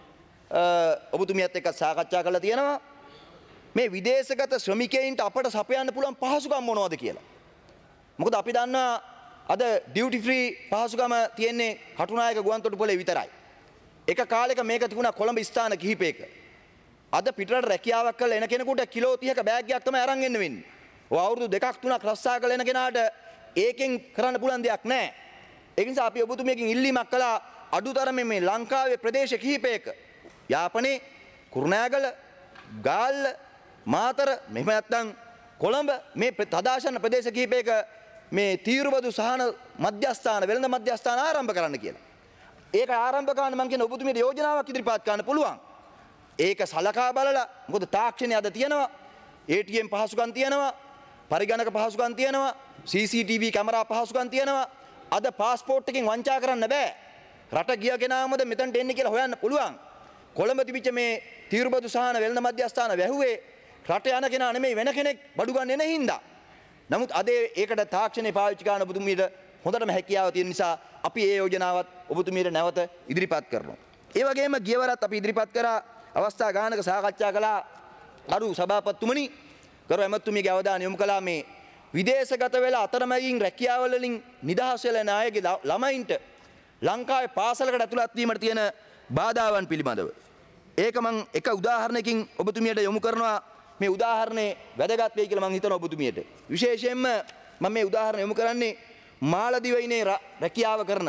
ඔබතුමියත් එක්ක සාකච්ඡා කරලා තියෙනවා. මේ විදේශගත ශ්‍රමිකයින්ට අපට සපයන්න පුළුවන් පහසුකම් මොනවද කියලා. මොකද අපි දන්නා අද ඩියුටි ෆ්‍රී පහසුකම තියෙන්නේ කටුනායක ගුවන්තොටුපළේ විතරයි. එක කාලෙක මේක තිබුණා කොළඹ ස්ථාන කිහිපයක. අද පිටරට රැකියාවක් කරලා එන කෙනෙකුට කිලෝ තිහක බෑග් එකක් තමයි අරන් එන්න වෙන්නේ. ඔය අවුරුදු දෙකක් තුනක් රස්සා කරලා එන කෙනාට ඒකෙන් කරන්න පුළුවන් දෙයක් නැහැ. ඒ නිසා අපි ඔබතුමියකින් ඉල්ලීමක් කළා අඩුතරමේ මේ ලංකාවේ ප්‍රදේශ කිහිපයක යාපනයේ කුරුණෑගල ගාල්ල මාතර මෙහෙම නැත්නම් කොළඹ මේ තදාශන ප්‍රදේශ කිහිපයක මේ තීරුබදු සහන මධ්‍යස්ථාන වෙළඳ මධ්‍යස්ථාන ආරම්භ කරන්න කියලා. ඒක ආරම්භ කරන්න මම කියන ඔබතුමියට යෝජනාවක් ඉදිරිපත් කරන්න පුළුවන්. ඒක සලකා බලලා මොකද තාක්ෂණය අද තියෙනවා. ඒ ටී එම් පහසුකම් තියෙනවා. පරිගණක පහසුකම් තියෙනවා. සී සී ටී වී කැමරා පහසුකම් තියෙනවා. අද පාස්පෝර්ට් එකෙන් වංචා කරන්න බෑ. රට ගිය කෙනාමද මෙතනට එන්නේ කියලා හොයන්න පුළුවන්. කොළඹ තිබිච්ච මේ තීරුබදු සහන වෙළඳ මධ්‍යස්ථාන වැහුවේ රට යන කෙනා නෙමෙයි වෙන කෙනෙක් බඩු ගන්න එන හින්දා. නමුත් අද ඒකට තාක්ෂණය පාවිච්චි කරන ඔබතුමියට හොඳටම හැකියාව තියෙන නිසා අපි ඒ යෝජනාවත් ඔබතුමියට නැවත ඉදිරිපත් කරනවා. ඒ වගේම ගියවරත් අපි ඉදිරිපත් කරා අවස්ථා ගානක සාකච්ඡා කළා ගරු සභාපතිතුමනි ගරු ඇමතුමියගේ අවධානය යොමු කළා මේ විදේශගත වෙලා අතරමැදින් රැකියාවල වලින් නිදහස් වෙලා යන අයගේ ළමයින්ට ලංකාවේ පාසලකට ඇතුළත් වීමට තියෙන බාධාවන් පිළිබඳව. ඒක මම එක උදාහරණයකින් ඔබතුමියට යොමු කරනවා. මේ උදාහරණේ වැදගත් වෙයි කියලා මම හිතනවා ඔබතුමියට. විශේෂයෙන්ම මම මේ උදාහරණ යොමු කරන්නේ මාලදිවයිනේ රැකියාව කරන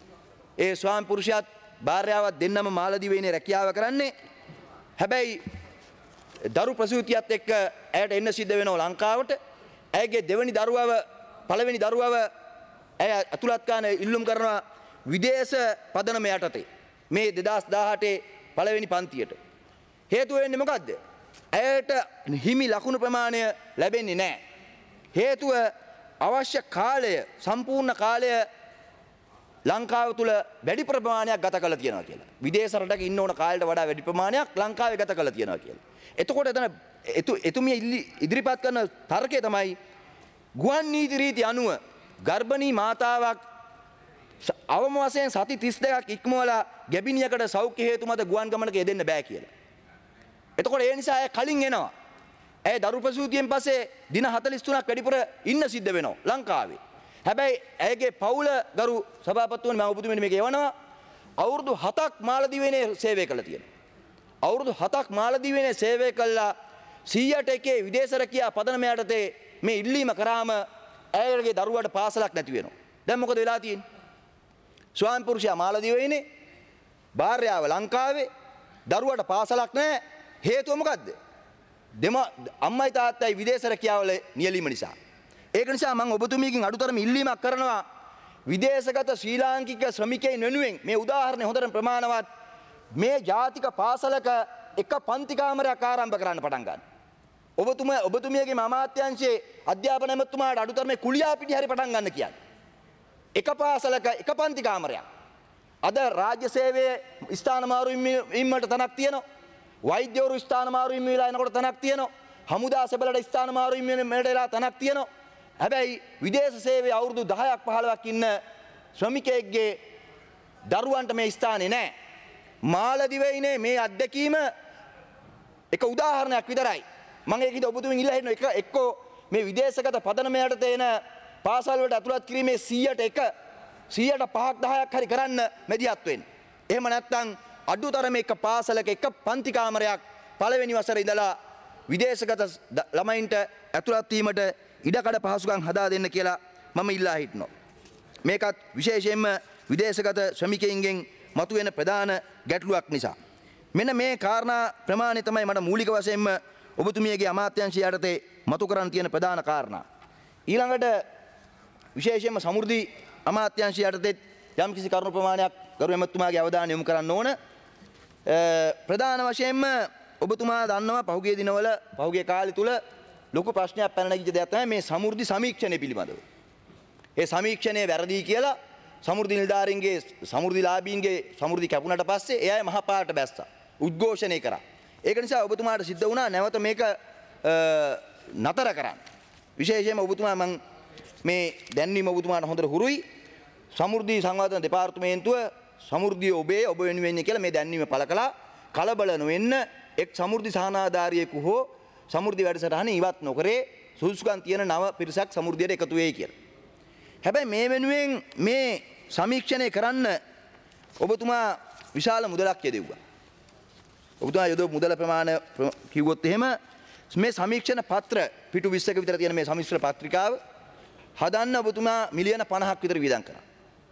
ඒ ස්වාමි පුරුෂයාත් භාර්යාවත් දෙන්නම මාලදිවයිනේ රැකියාව කරන්නේ. හැබැයි දරු ප්‍රසූතියත් එක්ක ඇයට එන්න සිද්ධ වෙනවා ලංකාවට. ඇයගේ දෙවෙනි දරුවව පළවෙනි දරුවව ඇය අතුලත් ගන්න ඉල්ලුම් කරනවා විදේශ පදනම යටතේ. මේ දෙදහස් දාහටේ පළවෙනි පන්තියට. හේතුව වෙන්නේ මොකද්ද? ඇයට හිමි ලකුණු ප්‍රමාණය ලැබෙන්නේ නැහැ. හේතුව අවශ්‍ය කාලය සම්පූර්ණ කාලය ලංකාව තුල වැඩි ප්‍රමාණයක් ගත කරලා තියෙනවා කියලා. විදේශ රටක ඉන්න ඕන කාලයට වඩා වැඩි ප්‍රමාණයක් ලංකාවේ ගත කරලා තියෙනවා කියලා. එතකොට එතන එතුමිය ඉදිරිපත් කරන තර්කය තමයි ගුවන් නීති රීති අනුව ගර්භණී මාතාවක් අවම වශයෙන් සති තිස් දෙකක් ඉක්මවලා ගැබිනියකට සෞඛ්‍ය හේතු මත ගුවන් ගමනක යෙදෙන්න බෑ කියලා. එතකොට ඒ නිසා ඇය කලින් එනවා. ඇය දරු ප්‍රසූතියෙන් පස්සේ දින හතළිස් තුනක් වැඩිපුර ඉන්න සිද්ධ වෙනවා ලංකාවේ. හැබැයි ඇයගේ පවුල ගරු සභාපතිතුමනි මම ඔබතුමියට මේක එවනවා අවුරුදු හතක් මාලදිවයිනේ සේවය කළා තියෙනවා. අවුරුදු හතක් මාලදිවයිනේ සේවය කළා සීයට එකේ විදේශ රැකියා පදනම යටතේ මේ ඉල්ලීම කරාම ඇයගේ දරුවාට පාසලක් නැති වෙනවා. දැන් මොකද වෙලා තියෙන්නේ? ස්වාමි පුරුෂයා මාලදිවයිනේ භාර්යාව ලංකාවේ දරුවාට පාසලක් නැහැ. හේතුව මොකද්ද? දෙම අම්මයි තාත්තයි විදේශ රැකියාවල නියැලීම නිසා. ඒක නිසා මම ඔබතුමියකින් අඩුතරම ඉල්ලීමක් කරනවා විදේශගත ශ්‍රී ලාංකික ශ්‍රමිකයන් වෙනුවෙන් මේ උදාහරණය හොඳට ප්‍රමාණවත් මේ ජාතික පාසලක එක පන්ති කාමරයක් ආරම්භ කරන්න පටන් ගන්න. ඔබතුමා ඔබතුමියගේ අමාත්‍යාංශයේ අධ්‍යාපන ඇමතුමාට අඩුතරමේ කුලියා පිටි හරි පටන් ගන්න කියන්නේ. එක පාසලක එක පන්ති කාමරයක්. අද රාජ්‍ය සේවයේ ස්ථාන මාරු වීමට තනක් තියෙනවා. වෛද්‍යවරු ස්ථාන මාරු වීම වෙලා එනකොට තනක් තියෙනවා. හමුදා සෙබළට ස්ථාන මාරු වීම වෙලා තනක් තියෙනවා. හැබැයි විදේශ සේවයේ අවුරුදු දහයක් පහළොවක් ඉන්න ශ්‍රමිකයෙක්ගේ දරුවන්ට මේ ස්ථානේ නැහැ. මාලදිවයිනේ මේ අත්දැකීම එක උදාහරණයක් විතරයි. මම ඒකද ඔබතුමින් ඉල්ලා හිටින එක එක්කෝ මේ විදේශගත පදනම යටතේ එන පාසල් වලට ඇතුළත් කිරීමේ සීයට එක සීයට පහක් දහයක් හරි කරන්න මැදිහත් වෙන්න. එහෙම නැත්නම් අඩුතරම එක පාසලක එක පන්ති කාමරයක් පළවෙනි වසරේ ඉඳලා විදේශගත ළමයින්ට ඇතුළත් වීමට ඉඩකඩ පහසුකම් හදා දෙන්න කියලා මම ඉල්ලා හිටිනවා. මේකත් විශේෂයෙන්ම විදේශගත ශ්‍රමිකයින්ගෙන් මතුවෙන ප්‍රධාන ගැටලුවක් නිසා. මෙන්න මේ කාරණා ප්‍රමාණය තමයි මට මූලික වශයෙන්ම ඔබතුමියගේ අමාත්‍යාංශය යටතේ මතු කරන්න තියෙන ප්‍රධාන කාරණා. ඊළඟට විශේෂයෙන්ම සමෘද්ධි අමාත්‍යාංශය යටතේ යම් කිසි කරුණු ප්‍රමාණයක් ගරු එමෙතුමාගේ අවධානය යොමු කරන්න ඕන. ප්‍රධාන වශයෙන්ම ඔබතුමා දන්නවා පහුගිය දිනවල පහුගිය කාලය තුල ලොකු ප්‍රශ්නයක් පැන නැගිච්ච දෙයක් තමයි මේ සමෘද්ධි සමීක්ෂණය පිළිබඳව. ඒ සමීක්ෂණය වැරදි කියලා සමෘද්ධි නිලධාරීන්ගේ සමෘද්ධිලාභීන්ගේ සමෘද්ධි කැපුණට පස්සේ ඒ අය මහපාරට බැස්සා. උද්ඝෝෂණය කරා. ඒක නිසා ඔබතුමාට සිද්ධ වුණා නැවත මේක නතර කරන්න. විශේෂයෙන්ම ඔබතුමා මම මේ දැන්වීම ඔබතුමාට හොඳට හුරුයි. සමෘද්ධි සංවර්ධන දෙපාර්තමේන්තුව සමෘද්ධිය ඔබේ ඔබ වෙනුවෙන් කියලා මේ දැන්වීම පළ කළා. කලබල නොවෙන්න එක් සමෘද්ධි සහනාධාරියෙකු හෝ සමෘද්ධි වැඩසටහන ඉවත් නොකරේ සුදුසුකම් තියෙන නව පිරිසක් සමෘද්ධියට එකතු වෙයි කියලා. හැබැයි මේ වෙනුවෙන් මේ සමීක්ෂණය කරන්න ඔබතුමා විශාල මුදලක් යෙදුවා. ඔබතුමා යොදව මුදල ප්‍රමාණය කිව්වොත් එහෙම මේ සමීක්ෂණ පත්‍ර පිටු විස්සක විතර තියෙන මේ සමීක්ෂණ පත්‍රිකාව හදන්න ඔබතුමා මිලියන පනහක් විතර වියදම් කරා.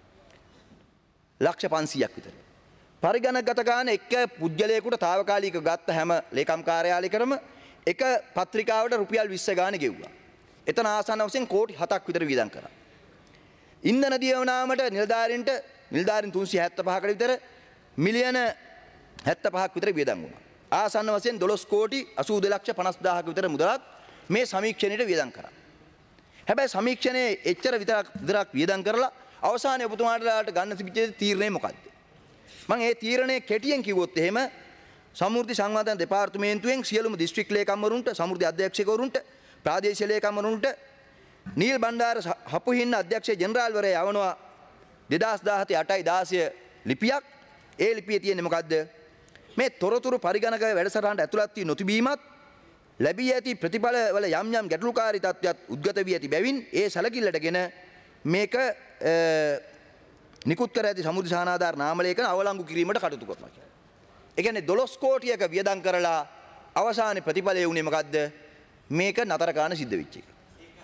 ලක්ෂ පන්සීයක් විතර. පරිගණකගත ගාන එක පුද්ගලයෙකුට తాවකාලික ගත්ත හැම ලේකම් කාර්යාලයකටම එක පත්‍රිකාවට රුපියල් විස්ස ගාන ගෙව්වා. එතන ආසන්න වශයෙන් කෝටි හතක් විතර වියදම් කරා. ඉන්ධන දියවනාමට නිලධාරීන්ට නිලධාරීන් තුන්සිය හැත්තෑ පහකට විතර මිලියන හැත්තෑ පහක් විතර වියදම් වුණා. ආසන්න වශයෙන් දොළොස් කෝටි අසූ දෙක ලක්ෂ පනස් දාහක විතර මුදලක් මේ සමීක්ෂණයට වියදම් කරා. හැබැයි සමීක්ෂණයේ එච්චර විතරක් විතරක් වියදම් කරලා අවසානයේ ඔබතුමාලාට ගන්න තිබිච්ච තීරණය මොකක්ද? මම ඒ තීරණය කෙටියෙන් කිව්වොත් එහෙම සමෘද්ධි සංවර්ධන දෙපාර්තමේන්තුවෙන් සියලුම දිස්ත්‍රික් ලේකම්වරුන්ට සමෘද්ධි අධ්‍යක්ෂකවරුන්ට ප්‍රාදේශීය ලේකම්වරුන්ට නීල් බණ්ඩාර හපුහින්න අධ්‍යක්ෂ ජෙනරාල්වරයා යවනවා දෙදහස් දාහතේ අටයි දාසය ලිපියක්. ඒ ලිපියේ තියෙන්නේ මොකද්ද? මේ තොරතුරු පරිගණක වැඩසටහනට ඇතුළත් වී නොතිබීමත් ලැබී ඇති ප්‍රතිඵල වල යම් යම් ගැටලුකාරී තත්ත්වයක් උද්ගත වී ඇති බැවින් ඒ සැලකිල්ලටගෙන මේක නිකුත් කර ඇති සමෘද්ධි සහනාධාර නාමලේඛන අවලංගු කිරීමට කටයුතු කරනවා කියලා. ඒ කියන්නේ දොළොස් කෝටියක වියදම් කරලා අවසානයේ ප්‍රතිඵලය වුණේ මොකද්ද? මේක නතර කරන්න සිද්ධ වෙච්ච එක.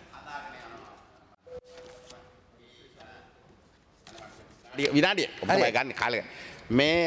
විනාඩිය ඔබයි ගන්න කාලය. මේ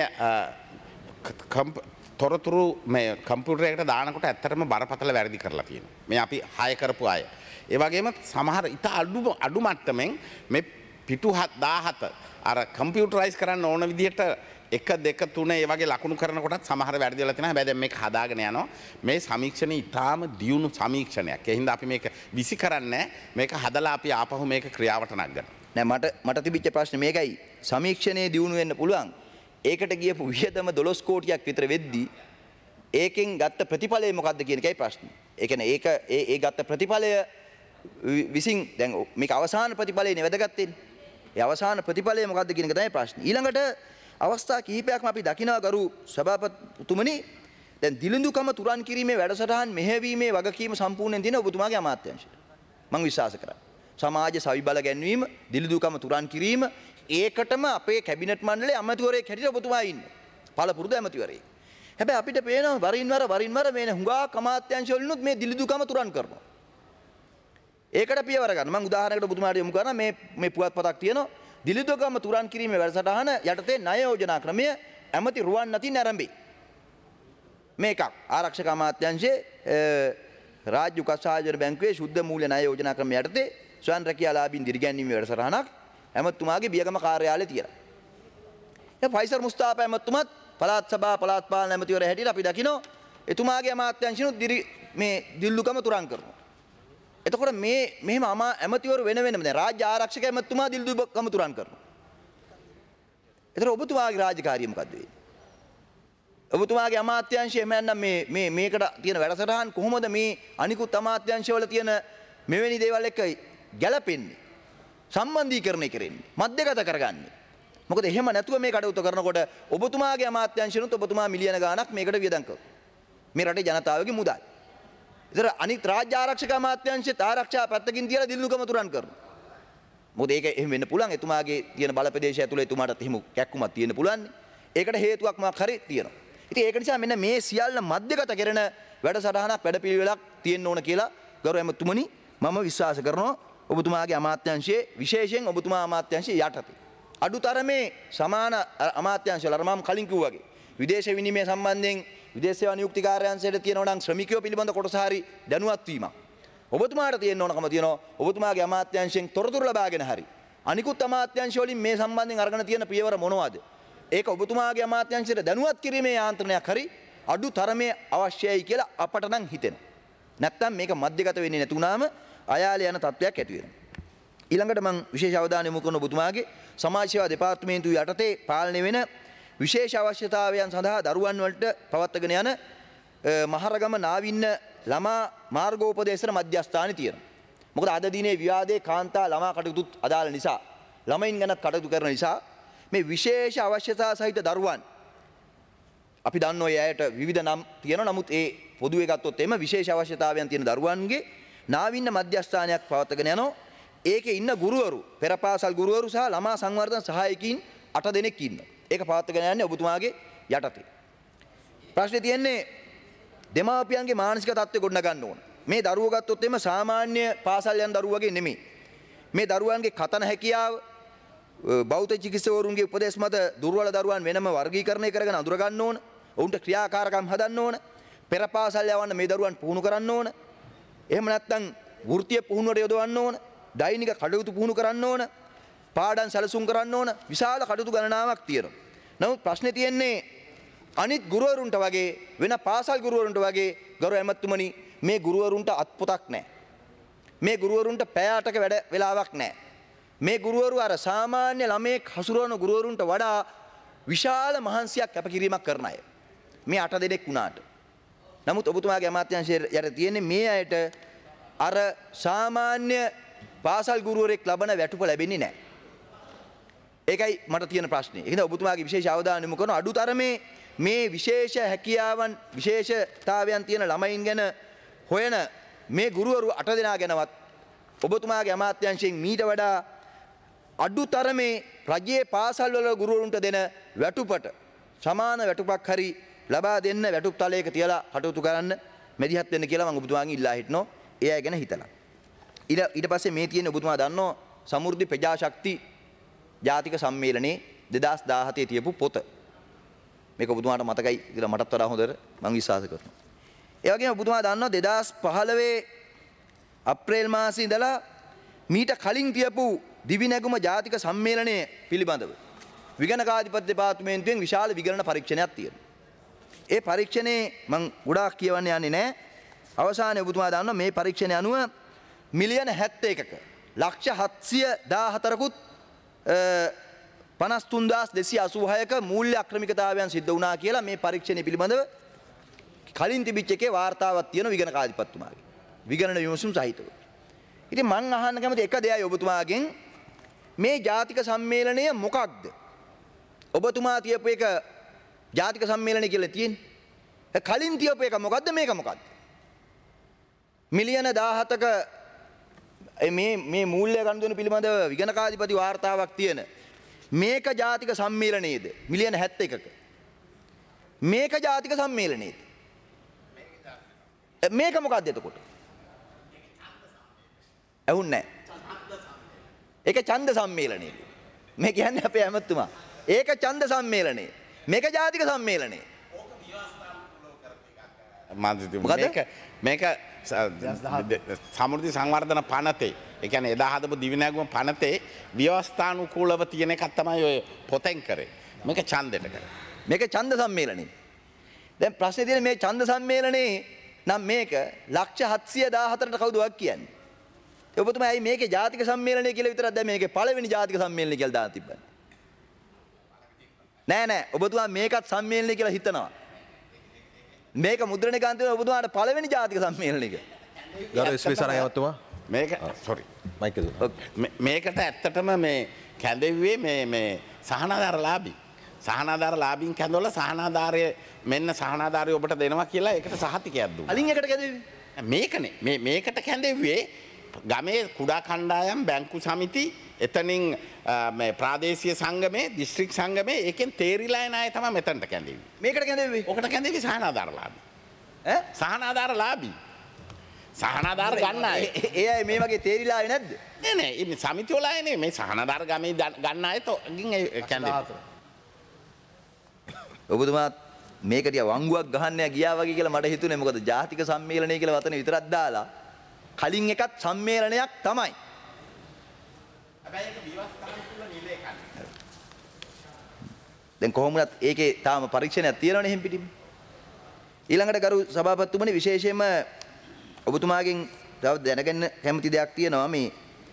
තොරතුරු මේ කම්පියුටරයකට දානකොට ඇත්තටම බරපතල වැරදි කරලා තියෙනවා. මේ අපි හය කරපු අය. ඒ වගේම සමහර ඉත අඩු අඩු මට්ටමින් මේ පිටු දාහත අර කම්පියුටරයිස් කරන්න ඕන විදිහට එක දෙක තුන ඒ වගේ ලකුණු කරනකොටත් සමහර වැරදි වෙලා තියෙනවා. හැබැයි දැන් මේක හදාගෙන යනවා. මේ සමීක්ෂණය ඉතාම දියුණු සමීක්ෂණයක්. ඒ හින්දා අපි මේක විසි කරන්නේ මේක හදලා අපි ආපහු මේක ක්‍රියාවට නගනවා. නෑ මට මට තිබිච්ච ප්‍රශ්නේ මේකයි. සමීක්ෂණයේ දියුණු වෙන්න පුළුවන්. ඒකට ගියපු වියදම දොළොස් කෝටියක් විතර වෙද්දී ඒකෙන් ගත්ත ප්‍රතිඵලය මොකක්ද කියන එකයි ප්‍රශ්නේ. ඒ කියන්නේ ඒක ඒ ඒ ගත්ත ප්‍රතිඵලය විසින් දැන් මේක අවසාන ප්‍රතිඵලයනේ වැදගත් වෙන්නේ. ඒ අවසාන ප්‍රතිඵලය මොකක්ද කියන එක තමයි ප්‍රශ්නේ. ඊළඟට අවස්ථා කිහිපයක්ම අපි දකිනවා ගරු සභාපතිතුමනි දැන් දිලිඳුකම තුරන් කිරීමේ වැඩසටහන් මෙහෙවීමේ වගකීම සම්පූර්ණයෙන් තියෙන ඔබතුමාගේ අමාත්‍යාංශයට. මම විශ්වාස කරා. සමාජ සවිබල ගැන්වීම, දිලිඳුකම තුරන් කිරීම ඒකටම අපේ කැබිනට් මණ්ඩලයේ අමාත්‍යවරයෙක් හැටියට ඔබතුමා ඉන්නේ. පළපුරුදු අමාත්‍යවරයෙක්. හැබැයි අපිට පේනවා වරින් වර වරින් වර මේ හුඟා අමාත්‍යාංශ වලිනුත් මේ දිලිඳුකම තුරන් කරනවා. ඒකට පියවර ගන්න. මම උදාහරණයකට ඔබතුමාට යොමු කරනවා මේ මේ පුවත්පතක් තියෙනවා. දිලිඳුකම තුරන් කිරීමේ වැඩසටහන යටතේ ණය යෝජනා ක්‍රමය ඇමති රුවන් නතින් ආරම්භයි. මේකක් ආරක්ෂක අමාත්‍යාංශයේ රාජ්‍ය උකස්සාජන බැංකුවේ ශුද්ධ මූල්‍ය ණය යෝජනා ක්‍රමය යටතේ ස්වයං රැකියාලාභීන් දිරිගැන්වීමේ වැඩසටහනක් ඇමතුමාගේ බියගම කාර්යාලයේ තියෙනවා. දැන් ෆයිසර් මුස්තාපා ඇමතුමත් පළාත් සභා පළාත් පාලන ඇමතිවරයා හැටියට අපි දකිනවා එතුමාගේ අමාත්‍යාංශිනුත් දිරි මේ දිල්ලුකම තුරන් කරනවා. එතකොට මේ මෙහෙම අමා ඇමතිවරු වෙන වෙනම දැන් රාජ්‍ය ආරක්ෂක ඇමතුමා දිල්ලුකම තුරන් කරනවා. එතකොට ඔබතුමාගේ රාජකාරිය මොකද්ද වෙන්නේ? ඔබතුමාගේ අමාත්‍යාංශය එහෙම නැත්නම් මේ මේ මේකට තියෙන වැඩසටහන් කොහොමද මේ අනිකුත් අමාත්‍යාංශවල තියෙන මෙවැනි දේවල් එක්ක ගැලපෙන්නේ? සම්බන්ධීකරණය කරන්නේ මධ්‍යගත කරගන්නේ. මොකද එහෙම නැතුව මේ කටයුතු කරනකොට ඔබතුමාගේ අමාත්‍යාංශනුත් ඔබතුමා මිලියන ගාණක් මේකට වියදම් කරනවා. මේ රටේ ජනතාවගේ මුදල්. ඒතර අනිත් රාජ්‍ය ආරක්ෂක අමාත්‍යාංශයත් ආරක්ෂා පැත්තකින් තියලා දිලිඳුකම තුරන් කරනවා. මොකද ඒක එහෙම වෙන්න පුළුවන්. එතුමාගේ තියෙන බලපෑම් ප්‍රදේශය ඇතුළේ එතුමාටත් එහෙම කැක්කුමක් තියෙන්න පුළුවන්. ඒකට හේතුවක් මොකක් හරි තියෙනවා. ඉතින් ඒක නිසා මෙන්න මේ සියල්ල මධ්‍යගත කරන වැඩසටහනක් වැඩපිළිවෙලක් තියෙන්න ඕන කියලා ගෞරව එමතුමනි මම විශ්වාස කරනවා. ඔබතුමාගේ අමාත්‍යාංශයේ විශේෂයෙන් ඔබතුමා අමාත්‍යාංශයේ යටතේ අඩුතරමේ සමාන අමාත්‍යාංශවල අර මම කලින් කිව්වා වගේ විදේශ විනිමය සම්බන්ධයෙන් විදේශ සේවා නියුක්ති කාර්යාංශයට තියෙනවා නම් ශ්‍රමිකයෝ පිළිබඳ කොටස හරි දැනුවත් වීමක්. ඔබතුමාට තියෙන්න ඕනකම තියෙනවා ඔබතුමාගේ අමාත්‍යාංශයෙන් තොරතුරු ලබාගෙන හරි. අනිකුත් අමාත්‍යාංශ වලින් මේ සම්බන්ධයෙන් අරගෙන තියෙන පියවර මොනවද? ඒක ඔබතුමාගේ අමාත්‍යාංශයට දැනුවත් කිරීමේ යාන්ත්‍රණයක් හරි අඩු තරමේ අවශ්‍යයි කියලා අපට නම් හිතෙනවා. නැත්තම් මේක මධ්‍යගත වෙන්නේ නැතුණාම අයාලේ යන තත්ත්වයක් ඇති වෙනවා. ඊළඟට මම විශේෂ අවධානය යොමු කරන ඔබතුමාගේ සමාජ සේවා දෙපාර්තමේන්තුව යටතේ පාලනය වෙන විශේෂ අවශ්‍යතාවයන් සඳහා දරුවන් වලට පවත්වාගෙන යන මහරගම නාවින්න ළමා මාර්ගෝපදේශන මධ්‍යස්ථානයේ තියෙනවා. මොකද අද දිනේ විවාදයේ කාන්තා ළමා කටයුතුත් අදාළ නිසා ළමයින් ගැන කටයුතු කරන නිසා මේ විශේෂ අවශ්‍යතා සහිත දරුවන් අපි දන්න ඔය ඇයට විවිධ නම් තියෙනවා. නමුත් ඒ පොදුවේ ගත්තොත් එimhe විශේෂ අවශ්‍යතාවයන් තියෙන දරුවන්ගේ නාවින්න මධ්‍යස්ථානයක් පවත්වාගෙන යනවා. ඒකේ ඉන්න ගුරුවරු පෙර පාසල් ගුරුවරු සහ ළමා සංවර්ධන සහායකින් අට දෙනෙක් ඉන්නවා. ඒක පවත්වාගෙන යන්නේ ඔබතුමාගේ යටතේ. ප්‍රශ්නේ තියෙන්නේ දෙමාපියන්ගේ මානසික තත්ත්වය ගොඩනගා ගන්න ඕන. මේ දරුවෝ ගත්තොත් එimhe සාමාන්‍ය පාසල් යන දරුවෝ වගේ නෙමෙයි. මේ දරුවන්ගේ කතන හැකියාව බෞද්ධ චිකිත්සකවරුන්ගේ උපදේශ මත දුර්වල දරුවන් වෙනම වර්ගීකරණය කරගෙන අඳුර ගන්න ඕන. ඔවුන්ට ක්‍රියාකාරකම් හදන්න ඕන. පෙර පාසල් යවන්න මේ දරුවන් පුහුණු කරන්න ඕන. එහෙම නැත්නම් වෘත්තීය පුහුණුවට යොදවන්න ඕන. දෛනික කටයුතු පුහුණු කරන්න ඕන. පාඩම් සැලසුම් කරන්න ඕන. විශාල කටයුතු ගණනාවක් තියෙනවා. නමුත් ප්‍රශ්නේ තියෙන්නේ අනිත් ගුරුවරුන්ට වගේ වෙන පාසල් ගුරුවරුන්ට වගේ ගරු ඇමතුමනි මේ ගුරුවරුන්ට අත්පොතක් නැහැ. මේ ගුරුවරුන්ට පැය අටක වැඩ වෙලාවක් නැහැ. මේ ගුරුවරු අර සාමාන්‍ය ළමයෙක් හසුරවන ගුරුවරුන්ට වඩා විශාල මහන්සියක් කැපකිරීමක් කරන අය. මේ අට දෙනෙක් වුණාට. නමුත් ඔබතුමාගේ අමාත්‍යාංශයේ යට තියෙන්නේ මේ අයට අර සාමාන්‍ය පාසල් ගුරුවරයෙක් ලබන වැටුප ලැබෙන්නේ නැහැ. ඒකයි මට තියෙන ප්‍රශ්නේ. එහෙනම් ඔබතුමාගේ විශේෂ අවධානය යොමු කරන අඩුතරමේ මේ විශේෂ හැකියාවන් විශේෂතාවයන් තියෙන ළමයින් ගැන හොයන මේ ගුරුවරු අට දෙනා ගැනවත් ඔබතුමාගේ අමාත්‍යාංශයෙන් මීට වඩා අඩුතරමේ රජයේ පාසල් වල ගුරුවරුන්ට දෙන වැටුපට සමාන වැටුපක් හරි ලබා දෙන්න වැටුප් තලයක තියලා කටයුතු කරන්න මැදිහත් වෙන්න කියලා මම ඔබතුමාගෙන් ඉල්ලා හිටනවා. ඒ අය ගැන හිතලා. ඊට ඊට පස්සේ මේ තියෙන ඔබතුමා දන්නෝ සමෘද්ධි ප්‍රජාශක්ති ජාතික සම්මේලනයේ දෙදාස් දාහතේ තියපු පොත. මේක ඔබතුමාට මතකයි කියලා මටත් වඩා හොඳට මම විශ්වාස කරනවා. ඒ වගේම ඔබතුමා දන්නවා දෙදාස් පහළොව අප්‍රේල් මාසයේ ඉඳලා මීට කලින් තියපු දිවිනැගුම ජාතික සම්මේලනය පිළිබඳව විගණකාධිපති දෙපාර්තමේන්තුවෙන් විශාල විගණන පරීක්ෂණයක් තියෙනවා. ඒ පරීක්ෂණේ මම ගොඩාක් කියවන්න යන්නේ නැහැ. අවසානයේ ඔබතුමා දන්නවා මේ පරීක්ෂණය අනුව මිලියන හැත්තෑ එකක ලක්ෂ හත්සිය දාහතරකුත් පනස් තුන්දාස් දෙසිය අසූ හයක මූල්‍ය අක්‍රමිකතාවයන් සිද්ධ වුණා කියලා මේ පරීක්ෂණය පිළිබඳව කලින් තිබිච්ච එකේ වාර්තාවක් තියෙන විගණකාධිපතිතුමාගේ. විගණන විමසුම් සහිතව. ඉතින් මං අහන්න කැමති එක දෙයයි ඔබතුමාගෙන් මේ ජාතික සම්මේලනය මොකක්ද? ඔබතුමා තියපු එක ජාතික සම්මේලනය කියලා තියෙන්නේ. කලින් තියපු එක මොකද්ද මේක මොකද්ද? මිලියන දාහතක මේ මේ මූල්‍ය ගනුදෙනු පිළිබඳව විගණකාධිපති වාර්තාවක් තියෙන මේක ජාතික සම්මේලනයේද? මිලියන හැත්තෑ එකක. මේක ජාතික සම්මේලනයේද? මේක මොකක්ද එතකොට? ඇහුන්නේ නැහැ. ඒක ඡන්ද සම්මේලනය. මේ කියන්නේ අපේ ඇමතුමා. ඒක ඡන්ද සම්මේලනය. මේක ජාතික සම්මේලනය. මේක මේක සමෘද්ධි සංවර්ධන පනතේ ඒ කියන්නේ එදා හදපු දිවිනැගුම පනතේ ව්‍යවස්ථානුකූලව තියෙන එකක් තමයි ඔය පොතෙන් කරේ. මේක ඡන්දෙට කරේ. මේක ඡන්ද සම්මේලනය. දැන් ප්‍රශ්නේ තියෙන්නේ මේ ඡන්ද සම්මේලනේ නම් මේක ලක්ෂ හත්සිය දාහතරට කවුද වක් කියන්නේ? ඒ ඔබතුමා ඇයි මේකේ ජාතික සම්මේලනය කියලා විතරක් දැන් මේකේ පළවෙනි ජාතික සම්මේලනය කියලා දාලා තිබ්බන්නේ? නෑ නෑ ඔබතුමා මේකත් සම්මේලනය කියලා හිතනවා. මේක මුද්‍රණය කාන්තින ඔබතුමාට පළවෙනි ජාතික සම්මේලනය එක. ගරු එස්.පී. සරණයවත්තුමා මේක සෝරි මයික් එක දුන්න. මේකට ඇත්තටම මේ කැඳෙව්වේ මේ මේ සහනාධාරලාභී. සහනාධාරලාභීන් කැඳවලා සහනාධාරය මෙන්න සහනාධාරය ඔබට දෙනවා කියලා ඒකට සහතිකයක් දුන්නා. අලින් එකට කැඳෙව්වේ? මේකනේ මේ මේකට කැඳෙව්වේ ගමේ කුඩා කණ්ඩායම් බැංකු සමිති එතනින් මේ ප්‍රාදේශීය සංගමේ දිස්ත්‍රික් සංගමේ ඒකෙන් තේරිලා එන අය තමයි මෙතනට කැඳෙන්නේ. මේකට කැඳෙව්වේ? ඔකට කැඳෙව්වේ සහනාධාරලාභී. ඈ සහනාධාරලාභී. සහනාධාර ගන්න අය. ඒ අය මේ වගේ තේරිලා ආවේ නැද්ද? නෑ නෑ මේ සමිති වල අය නෙමෙයි මේ සහනාධාර ගමේ ගන්න අය තෝගින් කැඳෙන්නේ. ඔබතුමා මේකට වංගුවක් ගහන්න ගියා වගේ කියලා මට හිතුනේ. මොකද ජාතික සම්මේලනය කියලා වතන විතරක් දාලා කලින් එකත් සම්මේලනයක් තමයි. හැබැයි ඒක විවස්ථාන තුල නිලේ කන්නේ. දැන් කොහොමවත් ඒකේ තාම පරීක්ෂණයක් තියෙනවනේ එහෙන් පිටින්. ඊළඟට ගරු සභාපතිතුමනි විශේෂයෙන්ම ඔබතුමාගෙන් තව දැනගන්න කැමති දෙයක් තියෙනවා මේ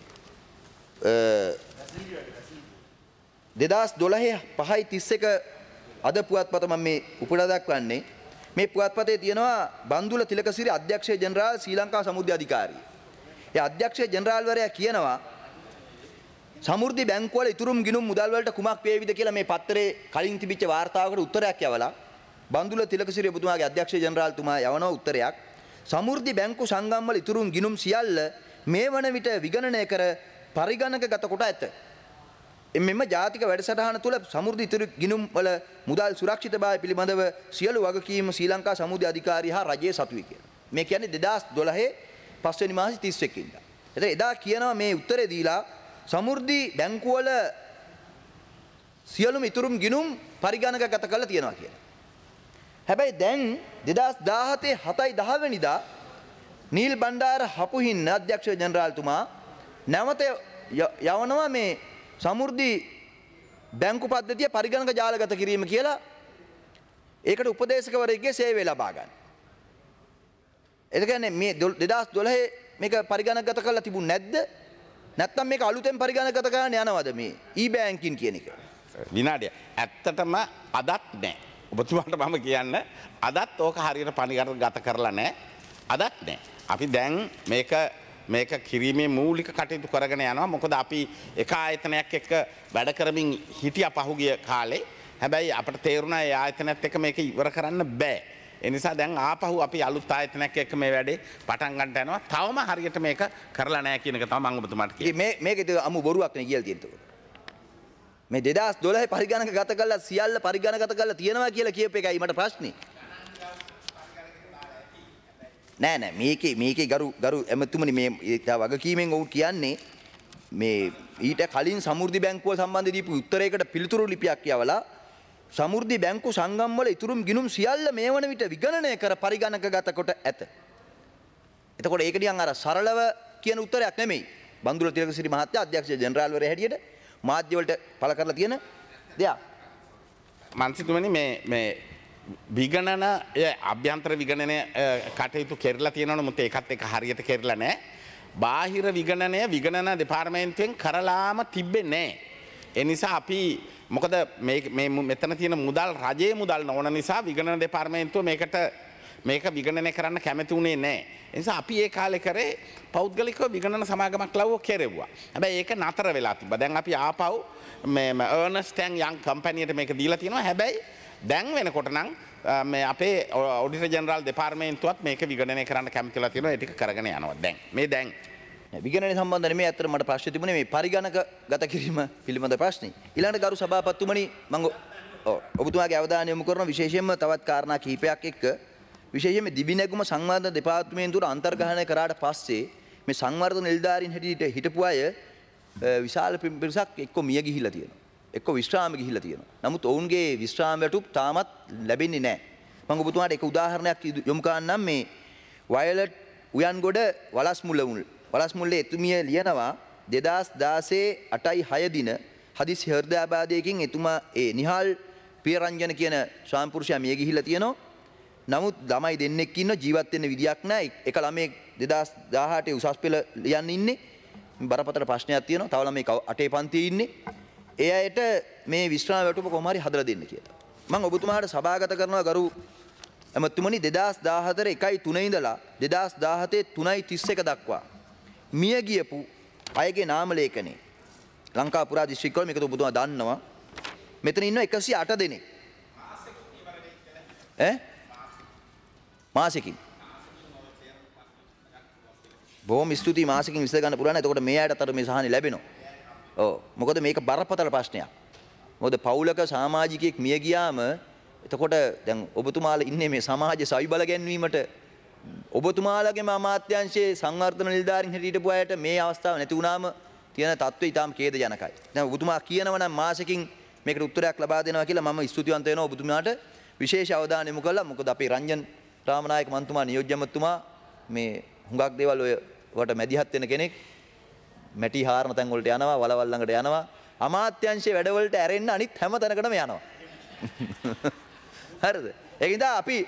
දෙදහස් දොළහ පහයි තිස් එක අද පුවත්පත මම මේ උපුටා දක්වන්නේ. මේ පුවත්පතේ තියෙනවා බන්දුල තිලකසිරි අධ්‍යක්ෂ ජෙනරාල් ශ්‍රී ලංකා සමුද්‍ර අධිකාරිය. ඒ අධ්‍යක්ෂ ජෙනරාල්වරයා කියනවා සමෘද්ධි බැංකුවල ඉතුරුම් ගිණුම් මුදල් වලට කුමක් වේවිද කියලා මේ පත්තරේ කලින් තිබිච්ච වාර්තාවකට උත්තරයක් යවලා බන්දුල තිලකසිරි ඔබතුමාගේ අධ්‍යක්ෂ ජෙනරාල්තුමා යවන උත්තරයක් සමෘද්ධි බැංකු සංගම් වල ඉතුරුම් ගිණුම් සියල්ල මේ වන විට විගණනය කර පරිගණකගත කොට ඇත. එමෙන්න ජාතික වැඩසටහන තුළ සමෘද්ධි ඉතුරු ගිණුම් වල මුදල් සුරක්ෂිතභාවය පිළිබඳව සියලු වගකීම් ශ්‍රී ලංකා සමුද්‍ර අධිකාරිය හා රජයේ සතුයි කියලා. මේ කියන්නේ දෙදහස් දොළහ පස්වෙනි මාසේ තිස් වෙනිදා. එතන එදා කියනවා මේ උත්තරේ දීලා සමෘද්ධි බැංකුවල සියලුම ඉතුරුම් ගිණුම් පරිගණකගත කරලා තියෙනවා කියලා. හැබැයි දැන් දෙදහස් දාහතේ හතයි දහ වෙනිදා නීල් බණ්ඩාර හපුහින්න අධ්‍යක්ෂ ජෙනරාල්තුමා නැවත යවනවා මේ සමෘද්ධි බැංකු පද්ධතිය පරිගණක ජාලගත කිරීම කියලා ඒකට උපදේශකවරයෙක්ගේ සේවය ලබා ගන්න. ඒ කියන්නේ මේ දෙදහස් දොළහ මේක පරිගණකගත කරලා තිබුණ නැද්ද? නැත්නම් මේක අලුතෙන් පරිගණකගත කරන්න යනවද මේ ඊ බැංකින් කියන එක? විනාඩිය. ඇත්තටම අදත් නැහැ. ඔබතුමාට මම කියන්න අදත් ඕක හරියට පරිගණකගත කරලා නැහැ. අදත් නැහැ. අපි දැන් මේක මේක කිරීමේ මූලික කටයුතු කරගෙන යනවා. මොකද අපි එක ආයතනයක් එක්ක වැඩ කරමින් හිටියා පහුගිය කාලේ. හැබැයි අපිට තේරුණා ඒ ආයතනයත් එක්ක මේක ඉවර කරන්න බෑ. ඒ නිසා දැන් ආපහු අපි අලුත් ආයතනයක් එක්ක මේ වැඩේ පටන් ගන්නට යනවා. තවම හරියට මේක කරලා නැහැ කියන එක තමයි මම ඔබතුමාට කියන්නේ. මේ මේක අමු බොරුවක් නේ කියලා තියෙනවා. මේ දෙදහස් දොළහ පරිගණකගත කරලා සියල්ල පරිගණකගත කරලා තියෙනවා කියලා කියප එකයි මට ප්‍රශ්නේ. නෑ නෑ මේකේ මේකේ ගරු ගරු එමෙතුමනි මේ වගකීමෙන් ඔවුන් කියන්නේ මේ ඊට කලින් සමෘද්ධි බැංකුව සම්බන්ධ දීපු උත්තරයකට පිළිතුරු ලිපියක් යවලා සමෘද්ධි බැංකු සංගම් වල ඉතුරුම් ගිණුම් සියල්ල මේ වන විට විගණනය කර පරිගණකගත කොට ඇත. එතකොට ඒක නිකන් අර සරලව කියන උත්තරයක් නෙමෙයි. බන්දුල තිලකසිරි මහත්තයා අධ්‍යක්ෂ ජෙනරාල්වරයා හැටියට මාධ්‍ය වලට පළ කරලා තියෙන දෙයක්. මන්සිතුමනි මේ මේ විගණන අභ්‍යන්තර විගණනය කටයුතු කෙරලා තියෙනවනේ මුත් ඒකත් එක හරියට කෙරලා නැහැ. බාහිර විගණනය විගණන දෙපාර්තමේන්තුවෙන් කරලාම තිබෙන්නේ නැහැ. ඒ නිසා අපි මොකද මේ මේ මෙතන තියෙන මුදල් රජයේ මුදල් නොවන නිසා විගණන දෙපාර්තමේන්තුව මේකට මේක විගණනය කරන්න කැමති වුණේ නැහැ. ඒ නිසා අපි ඒ කාලේ කරේ පෞද්ගලිකව විගණන සමාගමක් ලව්ව කෙරෙව්වා. හැබැයි ඒක නතර වෙලා තිබ්බා. දැන් අපි ආපහු මේ අර්නස්ට් ඇන්ඩ් යං කම්පැනියට මේක දීලා තියෙනවා. හැබැයි දැන් වෙනකොට නම් මේ අපේ ඔඩිටර් ජෙනරාල් දෙපාර්තමේන්තුවත් මේක විගණනය කරන්න කැමතිලා තියෙනවා. ඒ ටික කරගෙන යනවා. දැන් මේ දැන් විගණනය සම්බන්ධ නෙමෙයි අතට මට ප්‍රශ්න තිබුණේ මේ පරිගණකගත කිරීම පිළිබඳ ප්‍රශ්නේ. ඊළඟට ගරු සභාපතිතුමනි මම ඔබතුමාගේ අවධානය යොමු කරන විශේෂයෙන්ම තවත් කාරණා කිහිපයක් එක්ක විශේෂයෙන්ම දිවිනැගුම සංවර්ධන දෙපාර්තමේන්තුවට අන්තර්ග්‍රහණය කරාට පස්සේ මේ සංවර්ධන නිලධාරීන් හැටියට හිටපු අය විශාල පිරිසක් එක්ක මිය ගිහිල්ලා තියෙනවා. එක්ක විශ්‍රාම ගිහිල්ලා තියෙනවා. නමුත් ඔවුන්ගේ විශ්‍රාම වැටුප් තාමත් ලැබෙන්නේ නැහැ. මම ඔබතුමාට එක උදාහරණයක් යොමු කරන්නම් මේ වයලට් උයන්ගොඩ වලස්මුල්ල වලස්මුල්ලේ එතුමිය ලියනවා දෙදහස් දාසය අටයි හය දින හදිසි හෘදයාබාධයකින් එතුමා ඒ නිහාල් පියරංජන කියන ස්වාමිපුරුෂයා මිය ගිහිල්ලා තියෙනවා. නමුත් ළමයි දෙන්නෙක් ඉන්න ජීවත් වෙන්න විදියක් නැහැ. එක ළමයෙක් දෙදහස් දහඅටේ උසස් පෙළ ලියන්න ඉන්නේ. බරපතල ප්‍රශ්නයක් තියෙනවා. තව ළමයෙක් අටේ පන්තියේ ඉන්නේ. ඒ අයට මේ විශ්‍රාම වැටුප කොහොම හරි හදලා දෙන්න කියලා. මම ඔබතුමාට සභාගත කරනවා ගරු එමතුමනි දෙදහස් දාහතර එකයි තුනේ ඉඳලා දෙදහස් දාහතේ තුනයි තිස් එක දක්වා මිය ගියපු අයගේ නාම ලේඛනේ ලංකා පුරා දිස්ත්‍රික්කවල මේක ඔබතුමා දන්නවා. මෙතන ඉන්න එකසිය අට දෙනෙක්. ඈ මාසෙකින් බොහොම ස්තුතියි මාසෙකින් විසඳ ගන්න පුළුවන්. එතකොට මේ අයට අතර මේ සහනෙ ලැබෙනවා. ඔව් මොකද මේක බරපතල ප්‍රශ්නයක්. මොකද පවුලක සමාජිකයෙක් මිය ගියාම එතකොට දැන් ඔබතුමාලා ඉන්නේ මේ සමාජ සවිබල ගැන්වීමට ඔබතුමාලගේම අමාත්‍යාංශයේ සංවර්ධන නිලධාරීන් හිටියට පුවායට මේ අවස්ථාව නැති වුණාම තියෙන තත්ත්වය ඊටාම් ඛේදජනකයි. දැන් ඔබතුමා කියනවා නම් මාසෙකින් මේකට උත්තරයක් ලබා දෙනවා කියලා මම ස්තුතිවන්ත වෙනවා ඔබතුමාට. විශේෂ අවධානය යොමු කළා. මොකද අපේ රංජන් රාමනායක මන්තුමා නියෝජ්‍ය ඇමතුමා මේ හුඟක් දේවල් ඔය වට මැදිහත් වෙන කෙනෙක්. මැටි හාරන තැන් වලට යනවා, වලවල් ළඟට යනවා. අමාත්‍යංශයේ වැඩවලට ඇරෙන්න අනිත් හැම තැනකටම යනවා. හරිද? ඒකින්ද අපි